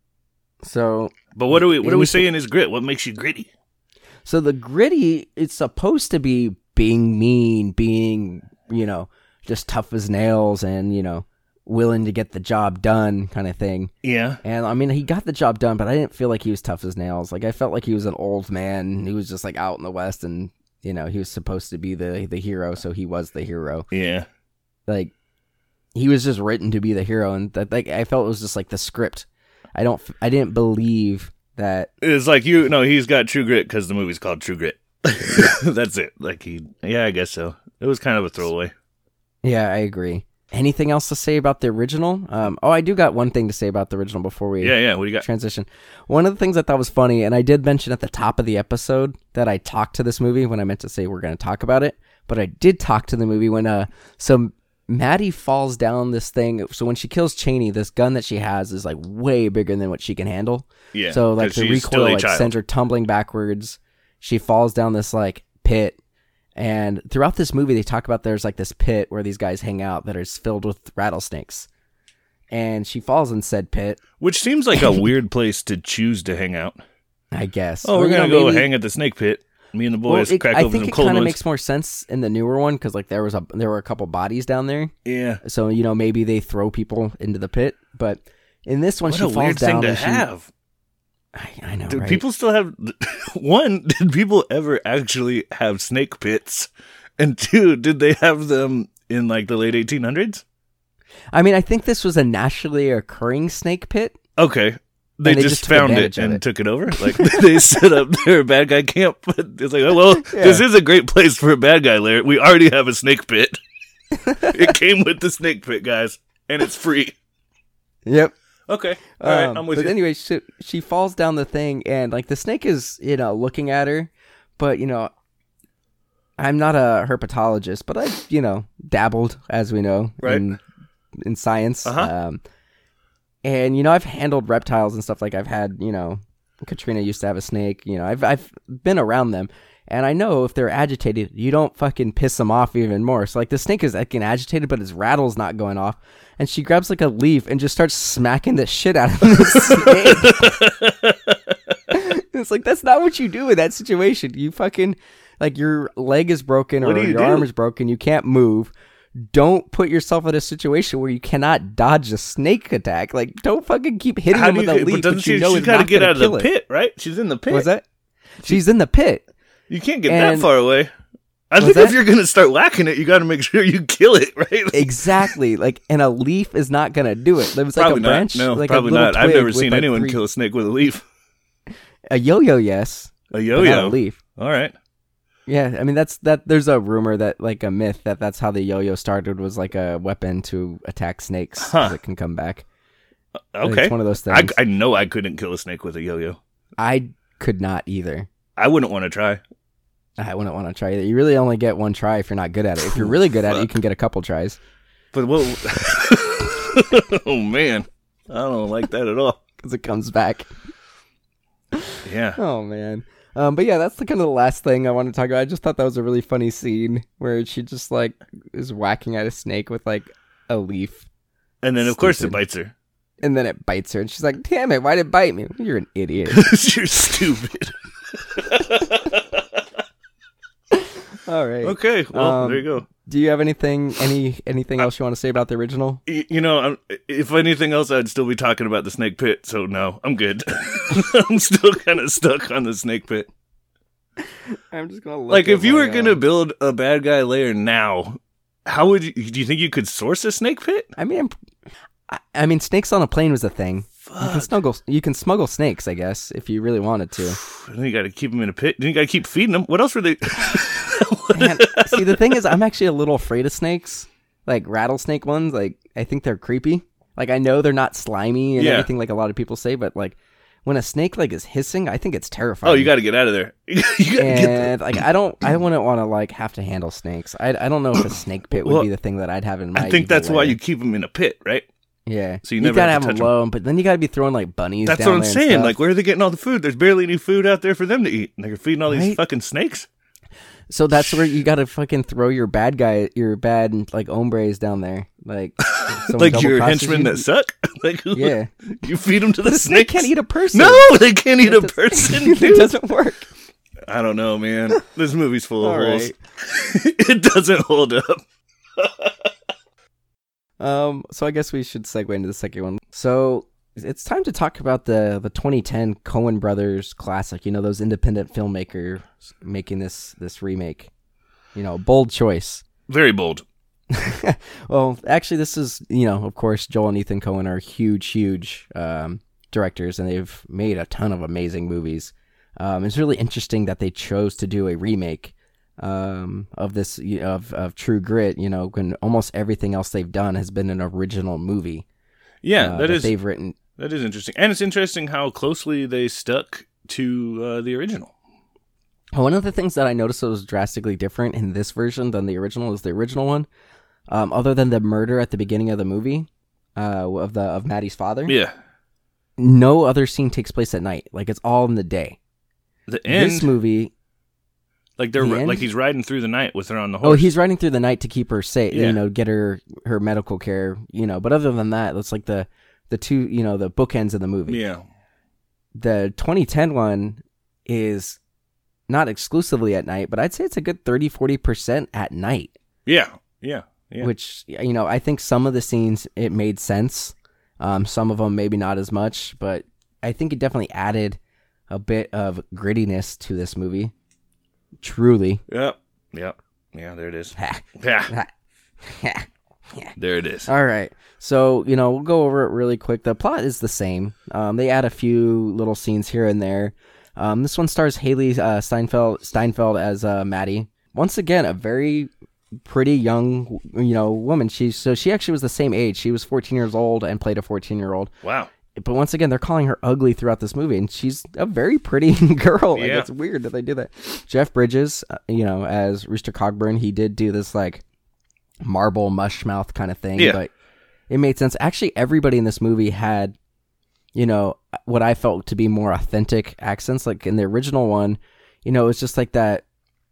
So But what do we what do And we we- say in his grit? What makes you gritty? So the gritty, it's supposed to be being mean, being, you know, just tough as nails and, you know, willing to get the job done kind of thing. Yeah. And I mean, he got the job done, but I didn't feel like he was tough as nails. Like I felt like he was an old man. He was just like out in the West and, you know, he was supposed to be the, the hero. So he was the hero. Yeah. Like he was just written to be the hero. And that, like, I felt it was just like the script. I don't, I didn't believe that. It's like you no, he's got True Grit because the movie's called True Grit. That's it. Like he yeah, I guess so. It was kind of a throwaway. Yeah, I agree. Anything else to say about the original? Um, oh, I do got one thing to say about the original before we Yeah, yeah. What do you got? transition. One of the things I thought was funny, and I did mention at the top of the episode that I talked to this movie when I meant to say we're going to talk about it, but I did talk to the movie when uh, so Maddie falls down this thing. So when she kills Cheney, this gun that she has is like way bigger than what she can handle. Yeah. So like 'cause the she's still recoil a like child. sends her tumbling backwards. She falls down this like pit. And throughout this movie, they talk about there's like this pit where these guys hang out that is filled with rattlesnakes. And she falls in said pit, Which seems like a weird place to choose to hang out. I guess. Oh, Or, we're you gonna know, go maybe- hang at the snake pit. Me and the Well, boys it- crack I open think some it cold kind of ones. makes more sense in the newer one because like there was a there were a couple bodies down there, Yeah. so you know maybe they throw people into the pit. But in this one, What she a falls weird down thing to and she, have. I, I know, Do right? people still have one? Did people ever actually have snake pits? And two, did they have them in like the late eighteen hundreds? I mean, I think this was a naturally occurring snake pit. Okay. They, And they just, just took found it advantage of and it. took it over. Like they set up their bad guy camp. But it's like, oh, well, this is a great place for a bad guy, Larry. We already have a snake pit. It came with the snake pit, guys, and it's free. Yep. Okay, all right, Um, I'm with but you. anyway, she, she falls down the thing, and like the snake is, you know, looking at her. But you know, I'm not a herpetologist, but I, you know, dabbled, as we know, Right. in in science. Uh-huh. Um, and you know, I've handled reptiles and stuff. Like I've had, you know, Katrina used to have a snake. You know, I've I've been around them, and I know if they're agitated, you don't fucking piss them off even more. So like the snake is getting agitated, but his rattle's not going off. And she grabs like a leaf and just starts smacking the shit out of the snake. It's like, that's not what you do in that situation. You fucking, like, your leg is broken What or do you your do? arm is broken. You can't move. Don't put yourself in a situation where you cannot dodge a snake attack. Like, don't fucking keep hitting How him do with you, a but leaf, doesn't which she? you know She's is got to not get gonna out of kill the it. pit, right? She's in the pit. What's that? She's in the pit. You can't get And- that far away. I What's think that? if you're gonna start whacking it, you got to make sure you kill it, right? Exactly. Like, and a leaf is not gonna do it. It was like Probably a branch. not. No, like a probably little not. I've twig never with, seen like, anyone three- kill a snake with a leaf. a yo-yo. Yes, A but not yo-yo. a leaf. All right. Yeah, I mean that's that. There's a rumor that like a myth that that's how the yo-yo started, was like a weapon to attack snakes Huh. that can come back. Okay. It's one of those I, things. I know I couldn't kill a snake with a yo-yo. I could not either. I wouldn't want to try. I wouldn't want to try either. You really only get one try if you're not good at it. If you're really good at it, you can get a couple tries. But what? Oh man, I don't like that at all. Because it comes back. Yeah. Oh man. Um, but yeah, that's the kind of the last thing I want to talk about. I just thought that was a really funny scene where she just like is whacking at a snake with like a leaf, And then of course it Stupid. bites her. and then it bites her, and she's like, "Damn it! Why did it bite me? You're an idiot." You're stupid. All right. Okay. Well, Um, there you go. Do you have anything any anything else you want to say about the original? Y- You know, I'm, if anything else, I'd still be talking about the snake pit. So no, I'm good. I'm still kind of stuck on the snake pit. I'm just gonna look Like, at if you my, were gonna um, build a bad guy layer now, how would you? Do you think you could source a snake pit? I mean, I'm, I, I mean, snakes on a plane was a thing. You can Fuck. smuggle you can smuggle snakes, I guess, if you really wanted to. Then you got to keep them in a pit. Then you got to keep feeding them. What else were they? Man, see, the thing is, I'm actually a little afraid of snakes, like rattlesnake ones. Like, I think they're creepy. Like, I know they're not slimy and Yeah. everything, like a lot of people say, but like when a snake like is hissing, I think it's terrifying. Oh, you got to get out of there. you got to get. And like, I don't, I wouldn't want to like have to handle snakes. I, I don't know if a snake pit would Well, be the thing that I'd have in my. I think evil that's why lair. you keep them in a pit, right? Yeah, So you you never gotta have have to them touch 'em. low, but then you gotta be throwing like bunnies. That's down what I'm there and saying. stuff. Like, where are they getting all the food? There's barely any food out there for them to eat. And they're feeding all these Right? fucking snakes. So that's where you gotta fucking throw your bad guy, your bad like hombres down there, like someone Like double your crosses henchmen you. that suck. Like, who- Yeah, you feed them to the but a snake snakes. can't eat a person. No, they can't eat It a does- person. it dude. doesn't work. I don't know, man. This movie's full of All holes. right. It doesn't hold up. Um, so I guess we should segue into the second one. So it's time to talk about the the twenty ten Coen Brothers classic. You know, those independent filmmakers making this this remake. You know, bold choice. Very bold. Well, actually, this is, you know, of course, Joel and Ethan Coen are huge, huge um, directors, and they've made a ton of amazing movies. Um, it's really interesting that they chose to do a remake um, of this of of True Grit. You know, when almost everything else they've done has been an original movie. Yeah, uh, that is they've written. that is interesting, and it's interesting how closely they stuck to uh, the original. One of the things that I noticed that was drastically different in this version than the original is the original one. Um, other than the murder at the beginning of the movie, uh, of the of Maddie's father. Yeah, No other scene takes place at night. Like, it's all in the day. the end, This movie, like they're the ri- end? like he's riding through the night with her on the horse. oh, he's riding through the night to keep her safe, Yeah. you know, get her her medical care, you know. But other than that, it's like the the two, you know, the bookends of the movie. yeah, The twenty ten one is not exclusively at night, but I'd say it's a good thirty, forty percent at night. yeah, yeah, yeah. Which, you know, I think some of the scenes, it made sense. Um, some of them maybe not as much, but I think it definitely added a bit of grittiness to this movie. Truly. Yep, yep, yeah. There it is. Ha. Yeah, Ha. there it is. All right. So, you know, we'll go over it really quick. The plot is the same. Um, they add a few little scenes here and there. Um, this one stars Haley uh, Steinfeld, Steinfeld as uh, Maddie. Once again, a very pretty young, you know, woman. She's so she actually was the same age. She was fourteen years old and played a fourteen year old. Wow. But once again, they're calling her ugly throughout this movie, and she's a very pretty girl. Like, Yeah. it's weird that they do that. Jeff Bridges, uh, you know, as Rooster Cogburn, he did do this like marble mush mouth kind of thing, Yeah. but it made sense. Actually, everybody in this movie had, you know, what I felt to be more authentic accents. Like in the original one, you know, it was just like that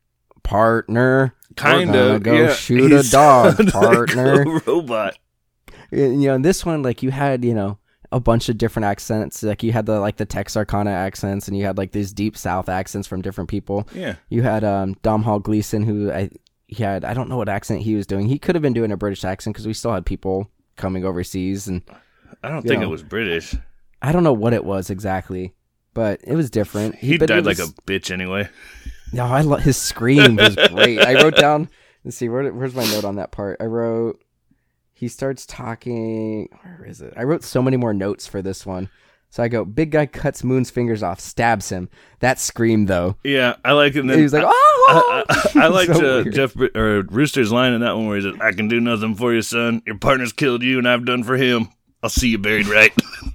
partner. Kind we're gonna of. go Yeah. shoot He a dog, sounded like partner. a robot. You know, in this one, like you had, you know, a bunch of different accents. Like you had the like the Texarkana accents, and you had like these deep South accents from different people. Yeah. You had um, Dom Hall Gleason, who I he had I don't know what accent he was doing. He could have been doing a British accent because we still had people coming overseas, and I don't You think know. it was British. I don't know what it was exactly, but it was different. He but it died like was- a bitch anyway. No, I lo- his scream was great. I wrote down. Let's see, where, where's my note on that part? I wrote. He starts talking. Where is it? I wrote so many more notes for this one. So I go, big guy cuts Moon's fingers off, stabs him. That scream though. Yeah, I like it. And then He was like, I, oh! I, I, I liked So uh, weird. Jeff Br- or Rooster's line in that one where he says, "I can do nothing for you, son. Your partner's killed you, and I've done for him. I'll see you buried right."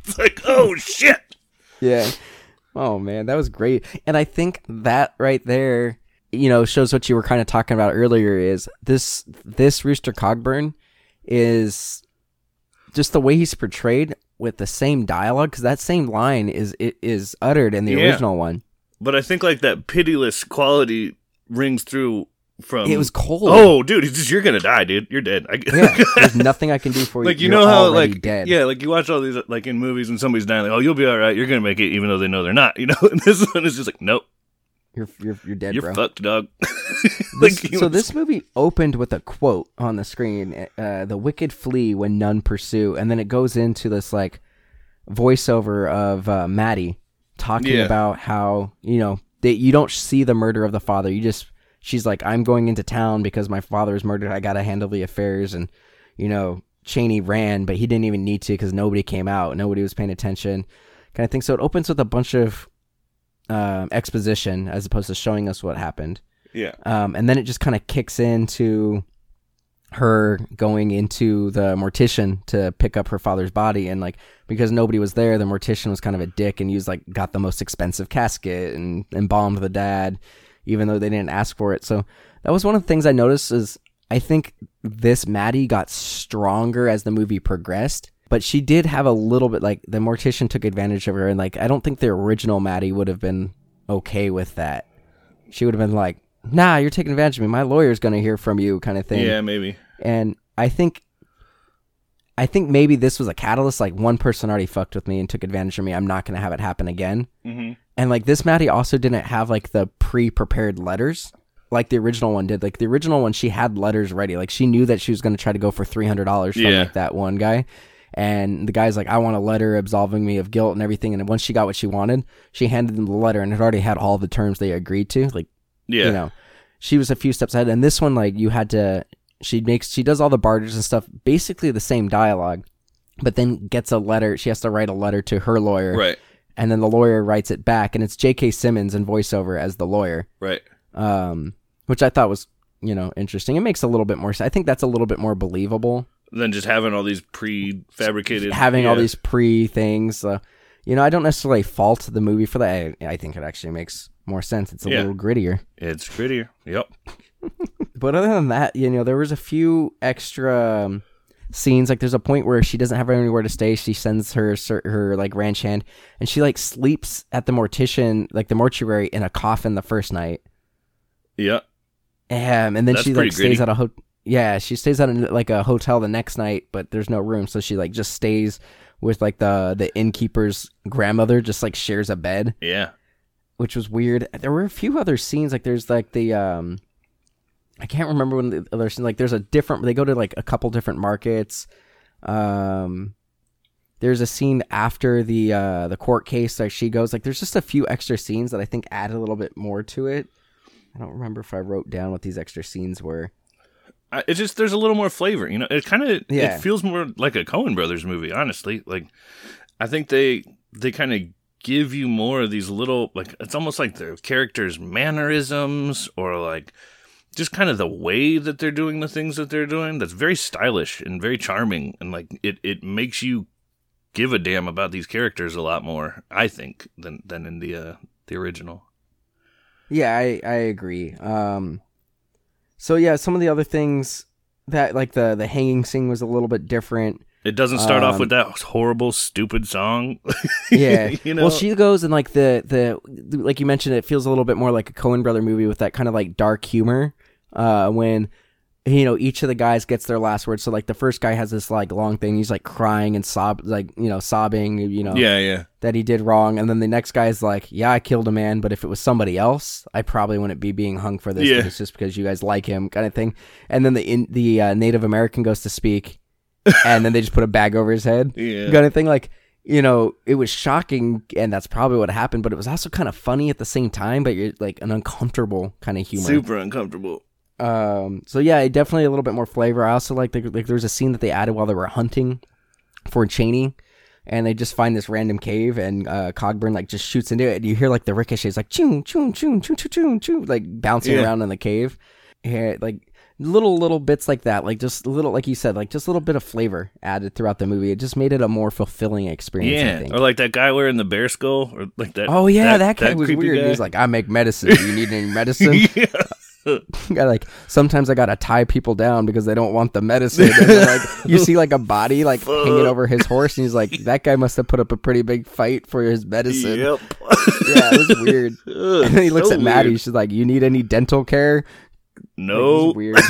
It's like, oh shit. Yeah. Oh man, that was great. And I think that right there, you know, shows what you were kind of talking about earlier. Is this this Rooster Cogburn is just the way he's portrayed with the same dialogue, because that same line is it is uttered in the Yeah. original one. But I think like that pitiless quality rings through from. It was cold. Oh, dude, it's just, you're gonna die, dude. You're dead. I, Yeah, there's nothing I can do for you. like you You're know how already like dead. yeah, like you watch all these like in movies when somebody's dying, like oh you'll be all right, you're gonna make it, even though they know they're not. You know, and this one is just like nope, You're you're you're dead, you're bro. fucked, dog. This- Like, he so was- this movie opened with a quote on the screen: uh, "The wicked flee when none pursue," and then it goes into this like voiceover of uh, Maddie talking Yeah. about how you know that you don't see the murder of the father. You just she's like, "I'm going into town because my father's murdered. I gotta handle the affairs," and you know Cheney ran, but he didn't even need to because nobody came out, nobody was paying attention, kind of thing. So it opens with a bunch of um, exposition as opposed to showing us what happened. yeah, Um, and then it just kind of kicks into her going into the mortician to pick up her father's body, and like because nobody was there, the mortician was kind of a dick and used like got the most expensive casket and embalmed the dad, even though they didn't ask for it. So that was one of the things I noticed is I think this Maddie got stronger as the movie progressed, but she did have a little bit like the mortician took advantage of her, and like I don't think the original Maddie would have been okay with that. She would have been like, nah, you're taking advantage of me. My lawyer's going to hear from you kind of thing. yeah, maybe. And I think, I think maybe this was a catalyst. Like one person already fucked with me and took advantage of me. I'm not going to have it happen again. Mm-hmm. And like this Maddie also didn't have like the pre-prepared letters like the original one did. Like the original one, she had letters ready. Like she knew that she was going to try to go for three hundred dollars from Yeah. like that one guy. And the guy's like, I want a letter absolving me of guilt and everything. And once she got what she wanted, she handed them the letter and it already had all the terms they agreed to. Like, Yeah, you know, she was a few steps ahead. And this one, like you had to, she makes, she does all the barters and stuff, basically the same dialogue, but then gets a letter. She has to write a letter to her lawyer. right, And then the lawyer writes it back, and it's J K. Simmons in voiceover as the lawyer. right. Um, which I thought was, you know, interesting. It makes a little bit more sense. I think that's a little bit more believable. Then just having all these prefabricated, Having all yeah. these pre things, uh, you know, I don't necessarily fault the movie for that. I, I think it actually makes more sense. It's a Yeah. little grittier. It's grittier. Yep. But other than that, you know, there was a few extra um, scenes. Like, there's a point where she doesn't have anywhere to stay. She sends her her, her like ranch hand, and she like sleeps at the mortician, like the mortuary, in a coffin the first night. Yeah. Um, and then That's she pretty like stays gritty. at a ho- yeah, she stays at a, like a hotel the next night, but there's no room, so she like just stays with like the the innkeeper's grandmother, just like shares a bed, Yeah. which was weird. There were a few other scenes, like there's like the um, I can't remember when the other scene, like there's a different. They go to like a couple different markets. Um, there's a scene after the uh the court case, like she goes like there's just a few extra scenes that I think add a little bit more to it. I don't remember if I wrote down what these extra scenes were. I, it just there's a little more flavor, you know. It kind of Yeah. it feels more like a Coen Brothers movie, honestly. Like I think they they kind of give you more of these little like it's almost like the characters' mannerisms or like just kind of the way that they're doing the things that they're doing. That's very stylish and very charming, and like it it makes you give a damn about these characters a lot more, I think, than than in the uh, the original. Yeah, I I agree. Um, so yeah, some of the other things that like the the hanging scene was a little bit different. It doesn't start off Um, with that horrible, stupid song. Yeah. you know. Well, she goes and like the, the like you mentioned, it feels a little bit more like a Coen Brother movie with that kind of like dark humor. Uh, when you know each of the guys gets their last word. So like the first guy has this like long thing. He's like crying and sob, like you know sobbing. You know. Yeah, yeah. That he did wrong, and then the next guy's like, yeah, I killed a man, but if it was somebody else, I probably wouldn't be being hung for this. Yeah. But it's just because you guys like him, kind of thing. And then the in, the uh, Native American goes to speak, and then they just put a bag over his head, Yeah. kind of thing. Like, you know, it was shocking, and that's probably what happened, but it was also kind of funny at the same time, but you're like an uncomfortable kind of humor. Super uncomfortable. Um, so yeah, definitely a little bit more flavor. I also like, the, like there was a scene that they added while they were hunting for Cheney, and they just find this random cave, and uh, Cogburn like just shoots into it, and you hear like the ricochets like choo choo choo choo choo choo choo like bouncing Yeah. around in the cave. Yeah, like little little bits like that, like just little, like you said, like just a little bit of flavor added throughout the movie. It just made it a more fulfilling experience. I Yeah, think. or like that guy wearing the bear skull, or like that. Oh yeah, that, that guy was creepy weird. guy. He was like, "I make medicine. Do you need any medicine?" yeah. I like sometimes I gotta tie people down because they don't want the medicine. And then, like you see like a body like hanging over his horse, and he's like, "That guy must have put up a pretty big fight for his medicine." Yep. Yeah, it was weird. Ugh, And then he looks so at Maddie. weird. She's like, "You need any dental care?" No. Like, it was weird.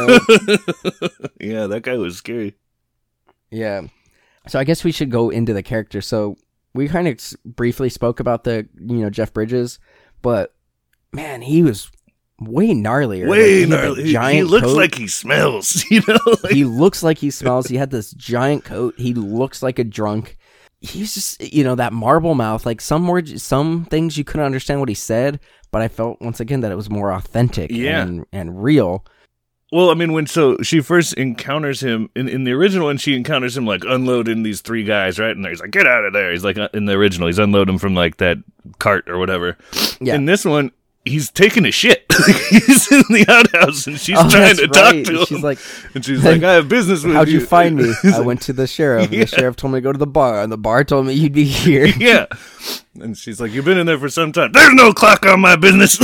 No. Yeah, that guy was scary. Yeah. So I guess we should go into the character. So we kind of briefly spoke about the, you know, Jeff Bridges, but man, he was way gnarlier. Way Like, he had that gnarly. He, giant he looks coat. like he smells, you know? Like, He looks like he smells. He had this giant coat. He looks like a drunk. He's just, you know, that marble mouth. Like some words, some things you couldn't understand what he said, but I felt once again that it was more authentic Yeah. and, and real. well, I mean, when so she first encounters him in, in the original one, she encounters him like unloading these three guys, right? And he's like, "Get out of there!" He's like, uh, in the original, he's unloading from like that cart or whatever. Yeah. In this one, he's taking a shit. He's in the outhouse, and she's Oh, trying that's to right. talk to him. She's like, and she's like, "I have business with "How'd you." you find me?" He's I like, went to the sheriff. And Yeah. The sheriff told me to go to the bar, and the bar told me you'd be here. Yeah. And she's like, "You've been in there for some time." "There's no clock on my business."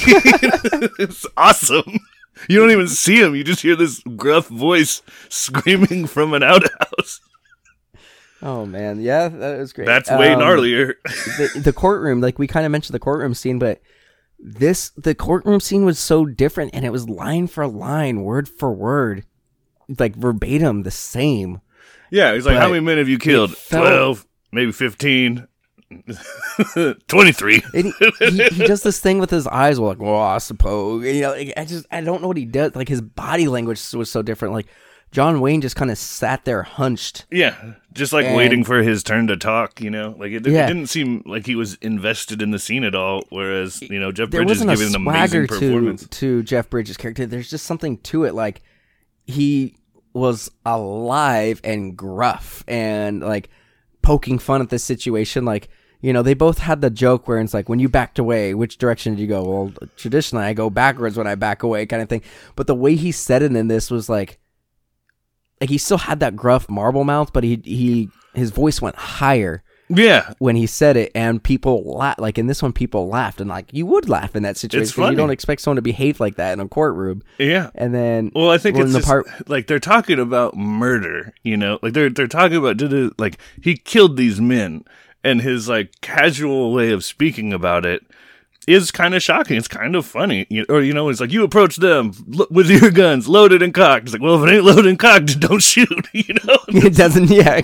It's awesome. You don't even see him. You just hear this gruff voice screaming from an outhouse. Oh man, yeah, that was great. That's way Um, gnarlier. the, the courtroom, like we kind of mentioned the courtroom scene, but this the courtroom scene was so different, and it was line for line, word for word, like verbatim the same. Yeah, he's like, But "How many men have you killed?" felt- twelve, maybe fifteen, twenty-three. And he, he, he does this thing with his eyes, like, "Well, I suppose," you know. Like, I just I don't know what he does. Like his body language was so different. Like John Wayne just kind of sat there hunched. Yeah, just like And- waiting for his turn to talk, you know? Like, it, it Yeah. didn't seem like he was invested in the scene at all, whereas, you know, Jeff There Bridges wasn't a giving an swagger amazing to performance. to Jeff Bridges' character. There's just something to it. Like he was alive and gruff and like poking fun at this situation. Like, you know, they both had the joke where it's like, when you backed away, which direction did you go? Well, traditionally I go backwards when I back away, kind of thing. But the way he said it in this was like, like he still had that gruff marble mouth, but he he his voice went higher Yeah, when he said it, and people la- like in this one, people laughed, and like you would laugh in that situation. funny. You don't expect someone to behave like that in a courtroom. yeah. And then, Well, I think well, it's in the just, part. like they're talking about murder, you know? Like they're they're talking about did it, like he killed these men, and his like casual way of speaking about it is kind of shocking. It's kind of funny, you, or you know, it's like you approach them lo- with your guns loaded and cocked. It's like, well, if it ain't loaded and cocked, don't shoot, you know? It doesn't, yeah.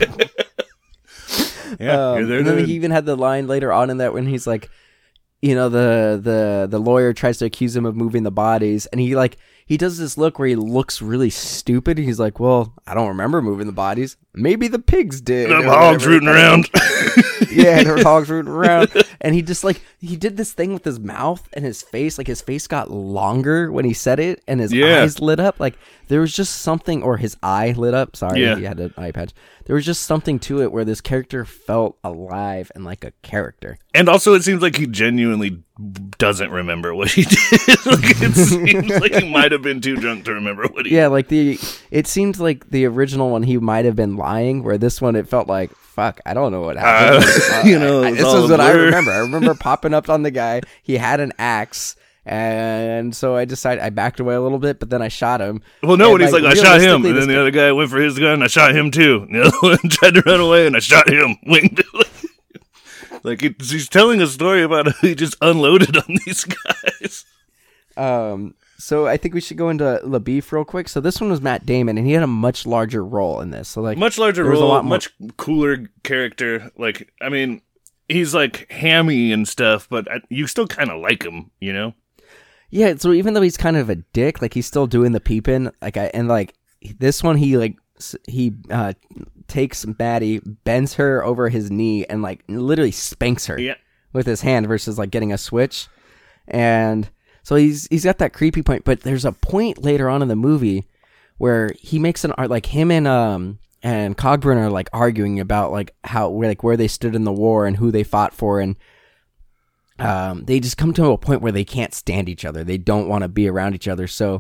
Yeah, Um, you're there and then to- he even had the line later on in that when he's like, you know, the the the lawyer tries to accuse him of moving the bodies, and he like he does this look where he looks really stupid. He's like, "Well, I don't remember moving the bodies. Maybe the pigs did." them or hogs whatever. rooting around. Yeah, there were hogs rooting around. And he just like he did this thing with his mouth and his face. Like his face got longer when he said it, and his Yeah. eyes lit up. Like there was just something, or his eye lit up. Sorry, Yeah. he had an eye patch. There was just something to it where this character felt alive and like a character. And also, it seems like he genuinely doesn't remember what he did. Like, it seems like he might have been too drunk to remember what he Yeah, like the it seemed like the original one he might have been lying, where this one it felt like fuck, I don't know what happened. Uh, Uh, you know, I- it's this all is a what I blur. remember. I remember popping up on the guy. He had an axe. And so I decided I backed away a little bit, but then I shot him. Well, no, And, when he's like, I shot him, realistically, and this then the other guy went for his gun, I shot him too. And the other one tried to run away, and I shot him. Winged. Like, it's, he's telling a story about how he just unloaded on these guys. Um, so I think we should go into LaBeef real quick. So this one was Matt Damon, and he had a much larger role in this. So like Much larger there was a role, lot more- much cooler character. Like, I mean, he's like hammy and stuff, but I, you still kind of like him, you know? Yeah, so even though he's kind of a dick, like he's still doing the peeping, like I and like this one, he like s- he uh takes Maddie, bends her over his knee, and like literally spanks her Yeah. with his hand versus like getting a switch, and so he's he's got that creepy point. But there's a point later on in the movie where he makes an art like him and um and Cogburn are like arguing about like how where like where they stood in the war and who they fought for, and um, they just come to a point where they can't stand each other. They don't want to be around each other. So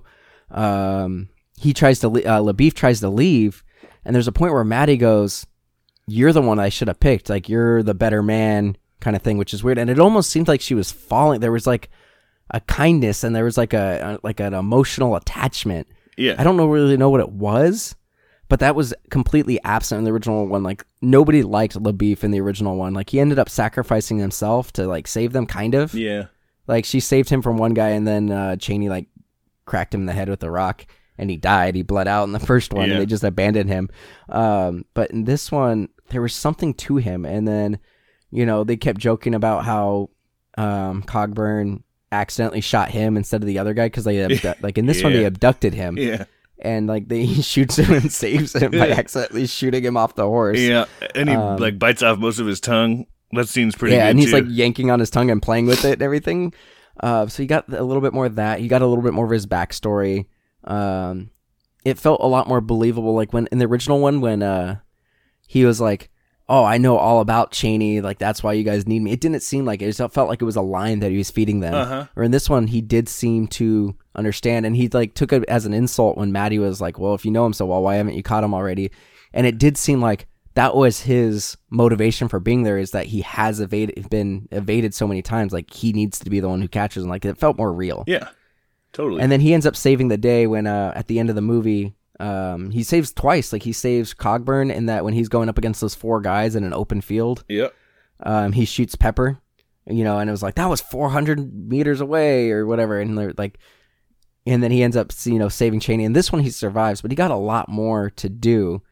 um, he tries to, uh, LaBeef tries to leave, and there's a point where Maddie goes, "You're the one I should have picked. Like, you're the better man," kind of thing, which is weird. And it almost seemed like she was falling. There was like a kindness, and there was like a, a like an emotional attachment. Yeah, I don't know really know what it was, but that was completely absent in the original one. Like, nobody liked LaBeef in the original one. Like, he ended up sacrificing himself to like save them, kind of. Yeah. Like, she saved him from one guy, and then uh, Cheney like cracked him in the head with a rock, and he died. He bled out in the first one, yeah. and they just abandoned him. Um, but in this one, there was something to him, and then, you know, they kept joking about how um, Cogburn accidentally shot him instead of the other guy because they abdu- like in this yeah. one they abducted him. Yeah. And like they he shoots him and saves him by accidentally shooting him off the horse. Yeah, and he um, like bites off most of his tongue. That scene's pretty. Yeah, good and he's too. like yanking on his tongue and playing with it and everything. Uh, so you got a little bit more of that. You got a little bit more of his backstory. Um, it felt a lot more believable. Like when in the original one, when uh, he was like, "Oh, I know all about Cheney. Like that's why you guys need me." It didn't seem like it. It just felt like it was a line that he was feeding them. Uh-huh. Or in this one, he did seem to understand, and he like took it as an insult when Maddie was like, "Well, if you know him so well, why haven't you caught him already?" And it did seem like that was his motivation for being there, is that he has evaded, been evaded so many times. Like he needs to be the one who catches him. Like it felt more real. Yeah, totally. And then he ends up saving the day when uh, at the end of the movie, um, he saves twice. Like he saves Cogburn in that when he's going up against those four guys in an open field. Yep. Um, he shoots Pepper, you know, and it was like that was four hundred meters away or whatever, and they're like, and then he ends up, you know, saving Cheney. And this one he survives, but he got a lot more to do.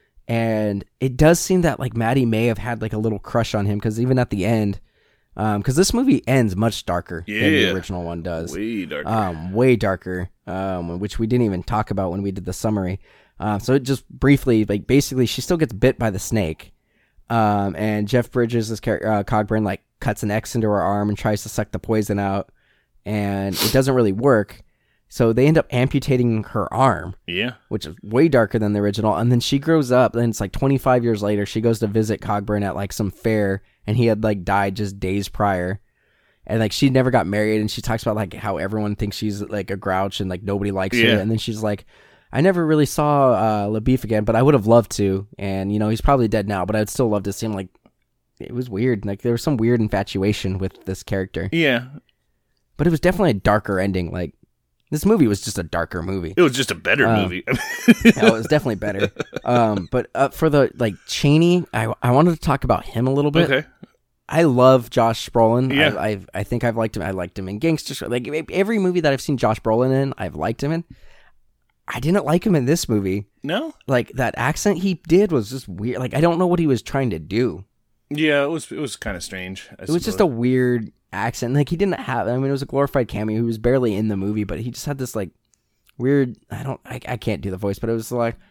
And it does seem that like Maddie may have had like a little crush on him, because even at the end, um, because this movie ends much darker yeah. than the original one does, way darker, um, way darker, um, which we didn't even talk about when we did the summary. Uh, so it just briefly, like basically, she still gets bit by the snake, um, and Jeff Bridges, this character, uh, Cogburn, like cuts an X into her arm and tries to suck the poison out, and it doesn't really work. So they end up amputating her arm, yeah, which is way darker than the original. And then she grows up, and it's like twenty-five years later, she goes to visit Cogburn at like some fair, and he had like died just days prior. And like she never got married, and she talks about like how everyone thinks she's like a grouch and like nobody likes yeah. her. And then she's like, I never really saw uh, LaBeef again, but I would have loved to. And you know, he's probably dead now, but I'd still love to see him. Like, it was weird. Like there was some weird infatuation with this character. Yeah, but it was definitely a darker ending. Like, this movie was just a darker movie. It was just a better um, movie. Yeah, it was definitely better. Um, but uh, for the like Cheney, I I wanted to talk about him a little bit. Okay. I love Josh Brolin. Yeah. I I, I think I've liked him. I liked him in Gangsters. Like every movie that I've seen Josh Brolin in, I've liked him in. I didn't like him in this movie. No. Like that accent he did was just weird. Like I don't know what he was trying to do. Yeah, it was it was kind of strange. I it was just a weird accent. Like he didn't have. I mean, it was a glorified cameo. He was barely in the movie, but he just had this like weird. I don't. I, I can't do the voice, but it was like.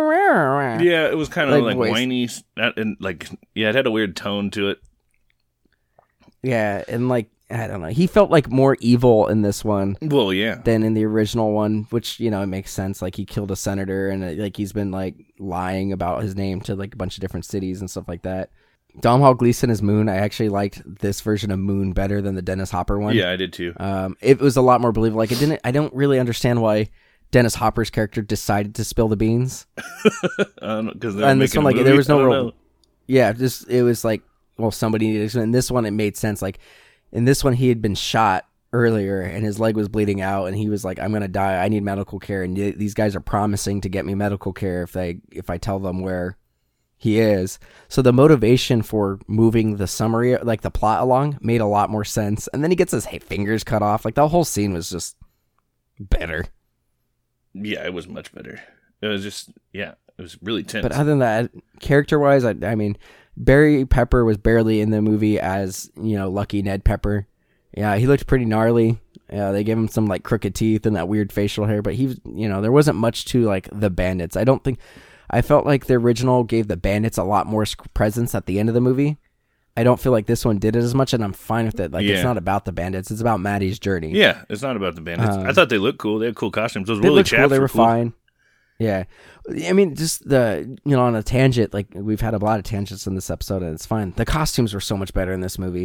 Yeah, it was kind of like, like whiny and like yeah, it had a weird tone to it. Yeah, and like I don't know, he felt like more evil in this one. Well, yeah, than in the original one, which you know it makes sense. Like he killed a senator, and uh, like he's been like lying about his name to like a bunch of different cities and stuff like that. Domhnall Gleeson as Moon. I actually liked this version of Moon better than the Dennis Hopper one. Yeah, I did too. Um, it was a lot more believable. Like it didn't. I don't really understand why Dennis Hopper's character decided to spill the beans. Because and this one, like movie. there was no real. Know. Yeah, just it was like, well, somebody needed. In this one, it made sense. Like in this one, he had been shot earlier, and his leg was bleeding out, and he was like, "I'm gonna die. I need medical care." And these guys are promising to get me medical care if they if I tell them where he is. So the motivation for moving the summary, like the plot along, made a lot more sense. And then he gets his fingers cut off. Like the whole scene was just better. Yeah, it was much better. It was just, yeah, it was really tense. But other than that, character-wise, I, I mean, Barry Pepper was barely in the movie as, you know, Lucky Ned Pepper. Yeah, he looked pretty gnarly. Yeah, they gave him some, like, crooked teeth and that weird facial hair. But he, you know, there wasn't much to, like, the bandits. I don't think... I felt like the original gave the bandits a lot more presence at the end of the movie. I don't feel like this one did it as much, and I'm fine with it. Like, yeah. It's not about the bandits. It's about Maddie's journey. Yeah, it's not about the bandits. Um, I thought they looked cool. They had cool costumes. Those they woolly looked chaps cool. They were, were cool. fine. Yeah. I mean, just the, you know, on a tangent, like, we've had a lot of tangents in this episode, and it's fine. The costumes were so much better in this movie.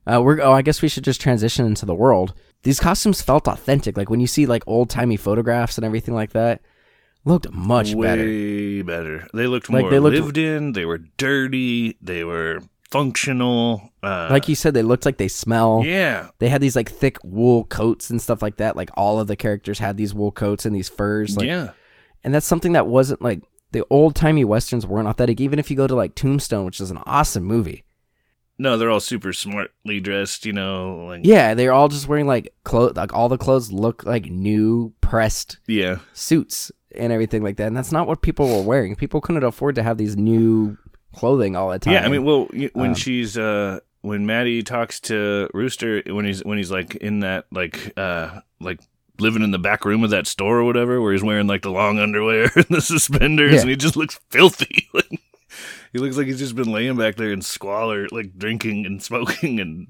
Uh, we're oh, I guess we should just transition into the world. These costumes felt authentic. Like when you see like old timey photographs and everything like that, looked much Way better. Way better. They looked like more they looked, lived in. They were dirty. They were functional. Uh, like you said, they looked like they smell. Yeah. They had these like thick wool coats and stuff like that. Like all of the characters had these wool coats and these furs. Like, yeah. And that's something that wasn't like the old timey westerns weren't authentic. Even if you go to like Tombstone, which is an awesome movie. No, they're all super smartly dressed, you know. Like yeah, they're all just wearing like clothes. Like all the clothes look like new pressed yeah suits and everything like that. And that's not what people were wearing. People couldn't afford to have these new clothing all the time. Yeah, I mean, well, when Um, she's uh, when Maddie talks to Rooster when he's when he's like in that like uh like living in the back room of that store or whatever, where he's wearing like the long underwear and the suspenders, Yeah. and he just looks filthy. Like, he looks like he's just been laying back there in squalor, like drinking and smoking and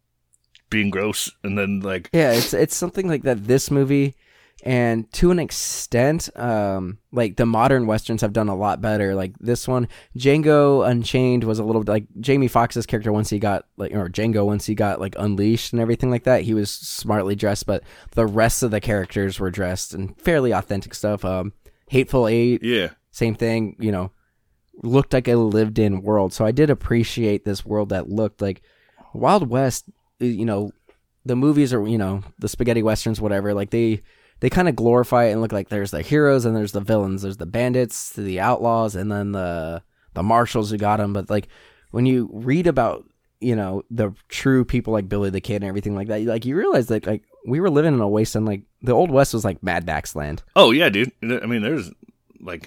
being gross. And then like, Yeah, it's it's something like that. This movie, and to an extent, um, like the modern westerns have done a lot better. Like this one, Django Unchained was a little like Jamie Foxx's character once he got like, or Django once he got like unleashed and everything like that. He was smartly dressed, but the rest of the characters were dressed in fairly authentic stuff. Um, Hateful Eight, yeah, same thing. You know, looked like a lived-in world. So I did appreciate this world that looked like Wild West. You know, the movies are, you know, the spaghetti westerns, whatever. Like they. They kind of glorify it and look like there's the heroes and there's the villains. There's the bandits, the outlaws, and then the the marshals who got them. But like when you read about, you know, the true people like Billy the Kid and everything like that, you, like you realize that like we were living in a wasteland. Like the Old West was like Mad Max land. oh yeah, dude. I mean, there's like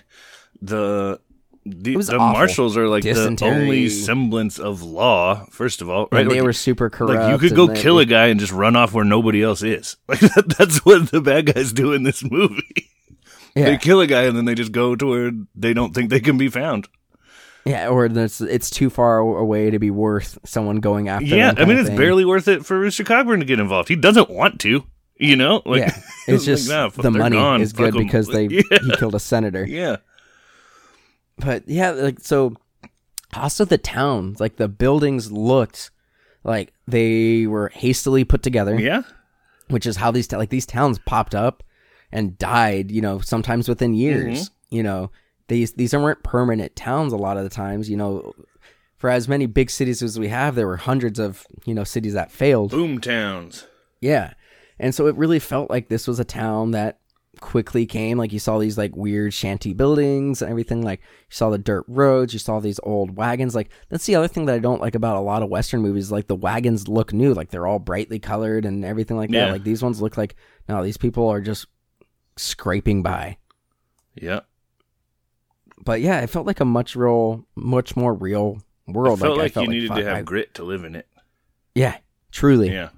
the the, It was the awful. marshals are like Dysentery. the only semblance of law. First of all, Right? right? They Like, were super corrupt. Like you could go and they- kill a guy and just run off where nobody else is. Like that, that's what the bad guys do in this movie. Yeah. They kill a guy and then they just go to where they don't think they can be found. Yeah, or it's, it's too far away to be worth someone going after Yeah, them I mean kind of it's thing. barely worth it for Rooster Cogburn to get involved. He doesn't want to, you know. Like, Yeah, it's just like, nah, fuck, the they're money gone. is Fuck good 'em. because they yeah. he killed a senator. yeah. But yeah, like so also the towns, like the buildings looked like they were hastily put together, Yeah. which is how these like these towns popped up and died, you know, sometimes within years. Mm-hmm. You know, these these weren't permanent towns a lot of the times, you know. For as many big cities as we have, there were hundreds of, you know, cities that failed. Boom towns. Yeah. And so it really felt like this was a town that quickly came. Like you saw these like weird shanty buildings and everything. Like you saw the dirt roads, you saw these old wagons. Like that's the other thing that I don't like about a lot of Western movies. Like the wagons look new, like they're all brightly colored and everything like that. Yeah. Like these ones look like, no, these people are just scraping by. Yeah. But yeah, it felt like a much real, much more real world. I felt like, I felt you needed fuck, to have I- grit to live in it. Yeah, truly. Yeah.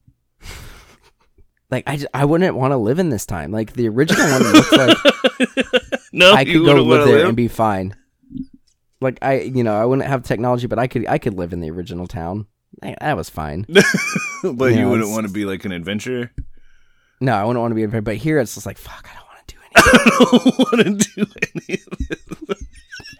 Like I, just, I wouldn't want to live in this time. Like the original one looks like No, I you could go wouldn't live wanna there live? and be fine. Like I, you know, I wouldn't have technology, but I could, I could live in the original town. I, that was fine. But You you know, wouldn't it's- want to be like an adventurer. No, I wouldn't want to be in. But here it's just like fuck. I don't want to do anything. I don't want to do any of this.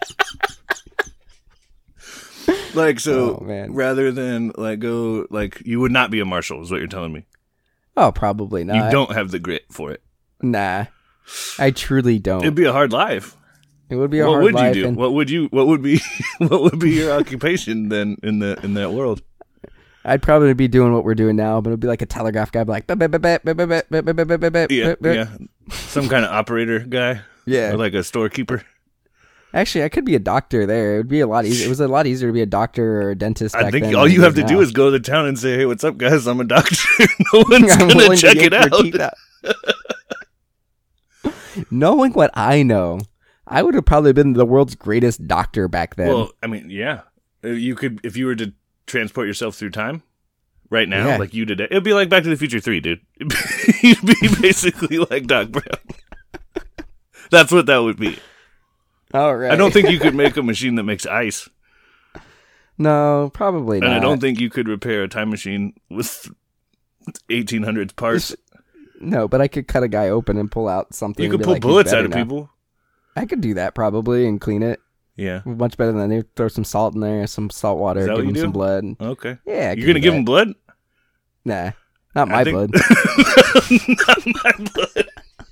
Like so, Oh, man. rather than like go like you would not be a marshal, is what you're telling me. Oh, probably not. You don't have the grit for it. Nah, I truly don't. It'd be a hard life. It would be a What hard would you life. do? And What would you? What would be? What would be your occupation then in the in that world? I'd probably be doing what we're doing now, but it'd be like a telegraph guy, be like, "Bip, bip, bip, bip, bip, bip, bip, bip, bip, bip, bip, Yeah, bip, bip." yeah. Some kind of operator guy, Yeah. or like a storekeeper. Actually, I could be a doctor there. It would be a lot easier. It was a lot easier to be a doctor or a dentist. I back think then all than you it have to do now. is go to the town and say, "Hey, what's up, guys? I'm a doctor." No one's I'm gonna willing to check yank it your teeth out. out. Knowing what I know, I would have probably been the world's greatest doctor back then. Well, I mean, yeah, Uh, you could if you were to transport yourself through time right now, Yeah. like you did. It'd be like Back to the Future three, dude. You'd be basically like Doc Brown. That's what that would be. All right. I don't think you could make a machine that makes ice, No, probably not. and I don't think you could repair a time machine with eighteen hundreds parts. No, but I could cut a guy open and pull out something. You and could be pull like, "He's bullets better out of now." people. I could do that probably and clean it. Yeah. Much better than they throw some salt in there, some salt water, Is that give what him you some do? blood. Okay. Yeah, I You're can gonna do give that. him blood? Nah, not my I think- blood. Not my blood.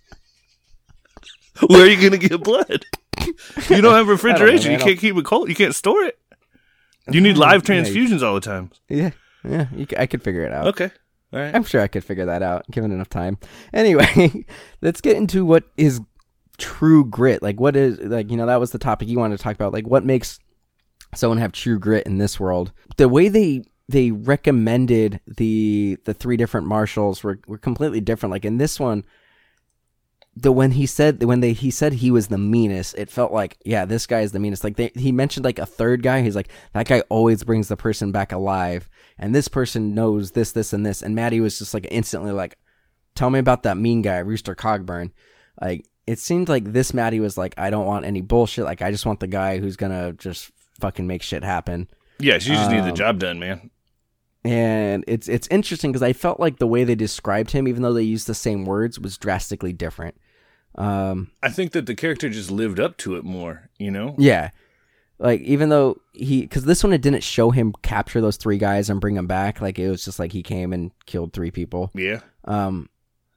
Where are you gonna get blood? You don't have refrigeration. man. You can't keep it cold. You can't store it. You need live Yeah, you- transfusions all the time. Yeah, yeah, you, c- I could figure it out. Okay. All right. I'm sure I could figure that out, given enough time. Anyway, let's get into what is true grit. Like, what is, like, you know, that was the topic you wanted to talk about. Like, what makes someone have true grit in this world? The way they they recommended the the three different marshals were, were completely different. Like, in this one, the when he said when they he said he was the meanest, it felt like, yeah, this guy is the meanest. Like, they, he mentioned like a third guy. He's like, that guy always brings the person back alive, and this person knows this, this, and this. And Maddie was just like instantly like, tell me about that mean guy, Rooster Cogburn. Like, it seemed like this Maddie was like, I don't want any bullshit. Like, I just want the guy who's gonna just fucking make shit happen. Yeah, she just Um, needs the job done, man. And it's it's interesting because I felt like the way they described him, even though they used the same words, was drastically different. Um, I think that the character just lived up to it more, you know? yeah, like even though he, because this one it didn't show him capture those three guys and bring them back. Like, it was just like he came and killed three people. Yeah. Um,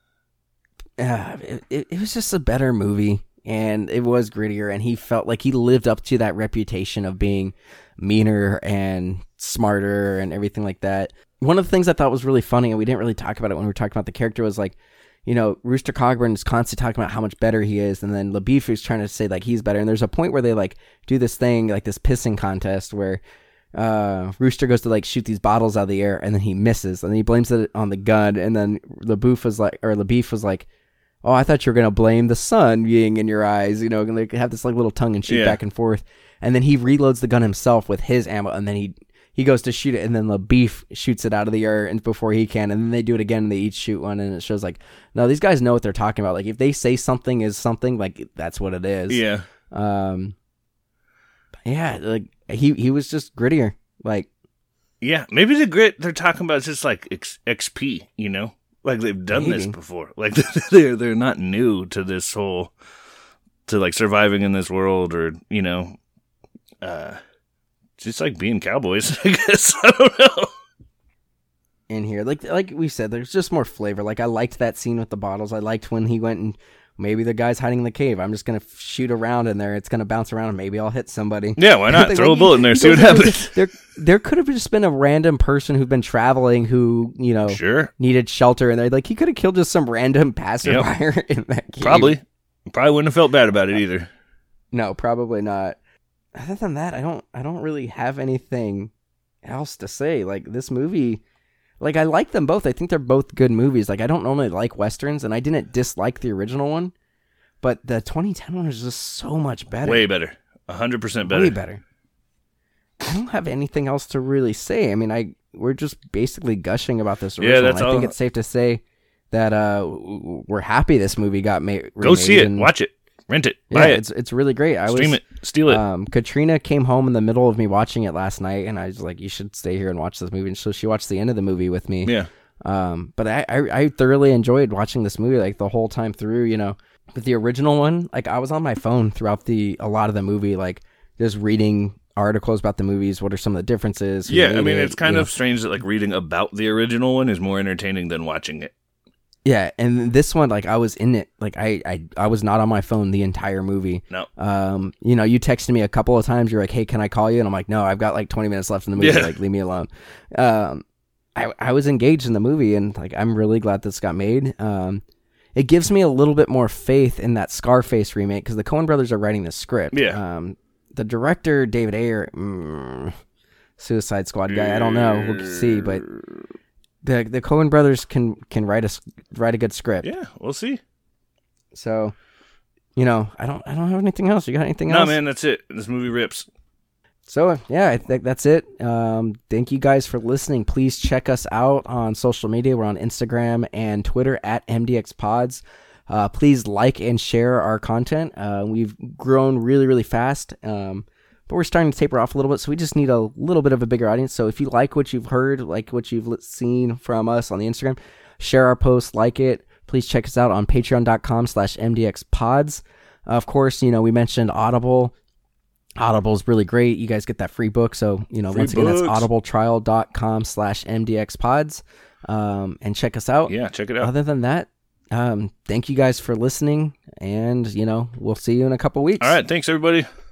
uh, it, it, it was just a better movie, and it was grittier, and he felt like he lived up to that reputation of being meaner and smarter and everything like that. One of the things I thought was really funny, and we didn't really talk about it when we were talking about the character, was like, you know, Rooster Cogburn is constantly talking about how much better he is, and then LaBeef is trying to say like he's better, and there's a point where they like do this thing, like this pissing contest where uh Rooster goes to like shoot these bottles out of the air, and then he misses, and then he blames it on the gun, and then LaBeef was like, or LaBeef was like, oh, I thought you were gonna blame the sun being in your eyes, you know, and they have this like little tongue and shoot Yeah. back and forth, and then he reloads the gun himself with his ammo, and then he he goes to shoot it, and then LaBeef shoots it out of the air and before he can, and then they do it again, and they each shoot one, and it shows like, no, these guys know what they're talking about. Like, if they say something is something, like, that's what it is. Yeah. Um. Yeah, like he he was just grittier. Like, Yeah. Maybe the grit they're talking about is just like X- XP, you know? Like they've done this Maybe. before. Like they're they're not new to this whole to like surviving in this world, or, you know, uh just like being cowboys, I guess. I don't know. in here, like like we said, there's just more flavor. Like, I liked that scene with the bottles. I liked when he went and maybe the guy's hiding in the cave. I'm just gonna shoot around in there. It's gonna bounce around, and maybe I'll hit somebody. Yeah, why not? Like, Throw a like, bullet in there, he see what goes- happens. There, there could have just been a random person who'd been traveling who, you know, Sure. needed shelter, and they're like, he could have killed just some random passerby in that cave. Probably. Probably wouldn't have felt bad about it either. No, probably not. Other than that, I don't I don't really have anything else to say. Like, this movie, like, I like them both. I think they're both good movies. Like, I don't normally like Westerns, and I didn't dislike the original one, but the twenty ten one is just so much better. Way better. A hundred percent better. Way better. I don't have anything else to really say. I mean, I we're just basically gushing about this original. Yeah, that's I think all. it's safe to say that uh, w- we're happy this movie got made. Go see it. and, Watch it. Rent it. Yeah, Buy it. it's it's really great. I Stream was, it. Steal it. Um, Katrina came home in the middle of me watching it last night, and I was like, "You should stay here and watch this movie." And so she watched the end of the movie with me. yeah. Um, but I, I I thoroughly enjoyed watching this movie, like, the whole time through. You know, with the original one, like, I was on my phone throughout the a lot of the movie, like, just reading articles about the movies. What are some of the differences? who Yeah, I made mean, it, it's kind you of know. strange that like reading about the original one is more entertaining than watching it. Yeah, and this one, like, I was in it. Like, I, I, I was not on my phone the entire movie. No. Um, you know, you texted me a couple of times. You're like, "Hey, can I call you?" And I'm like, "No, I've got like twenty minutes left in the movie. Yeah. Like, leave me alone." Um, I, I was engaged in the movie, and like, I'm really glad this got made. Um, it gives me a little bit more faith in that Scarface remake because the Coen brothers are writing the script. Yeah. Um, the director David Ayer, mm, Suicide Squad guy. I don't know. We'll see, but. The the Coen brothers can can write a s- write a good script. Yeah, we'll see. So, you know, I don't I don't have anything else. You got anything No, else? man, that's it. This movie rips. So, yeah, I think that's it. Um, thank you guys for listening. Please check us out on social media. We're on Instagram and Twitter at M D X Pods. Uh, please like and share our content. Uh, we've grown really, really fast. Um, but we're starting to taper off a little bit, so we just need a little bit of a bigger audience. So if you like what you've heard, like what you've li- seen from us on the Instagram, share our post, like it. Please check us out on patreon.com slash MDXpods. Uh, of course, you know, we mentioned Audible. Audible is really great. You guys get that free book. So, you know, Free once again, books. that's audibletrial.com slash MDXpods. Um, and check us out. Yeah, check it out. Other than that, um, thank you guys for listening. And, you know, we'll see you in a couple weeks. All right. Thanks, everybody.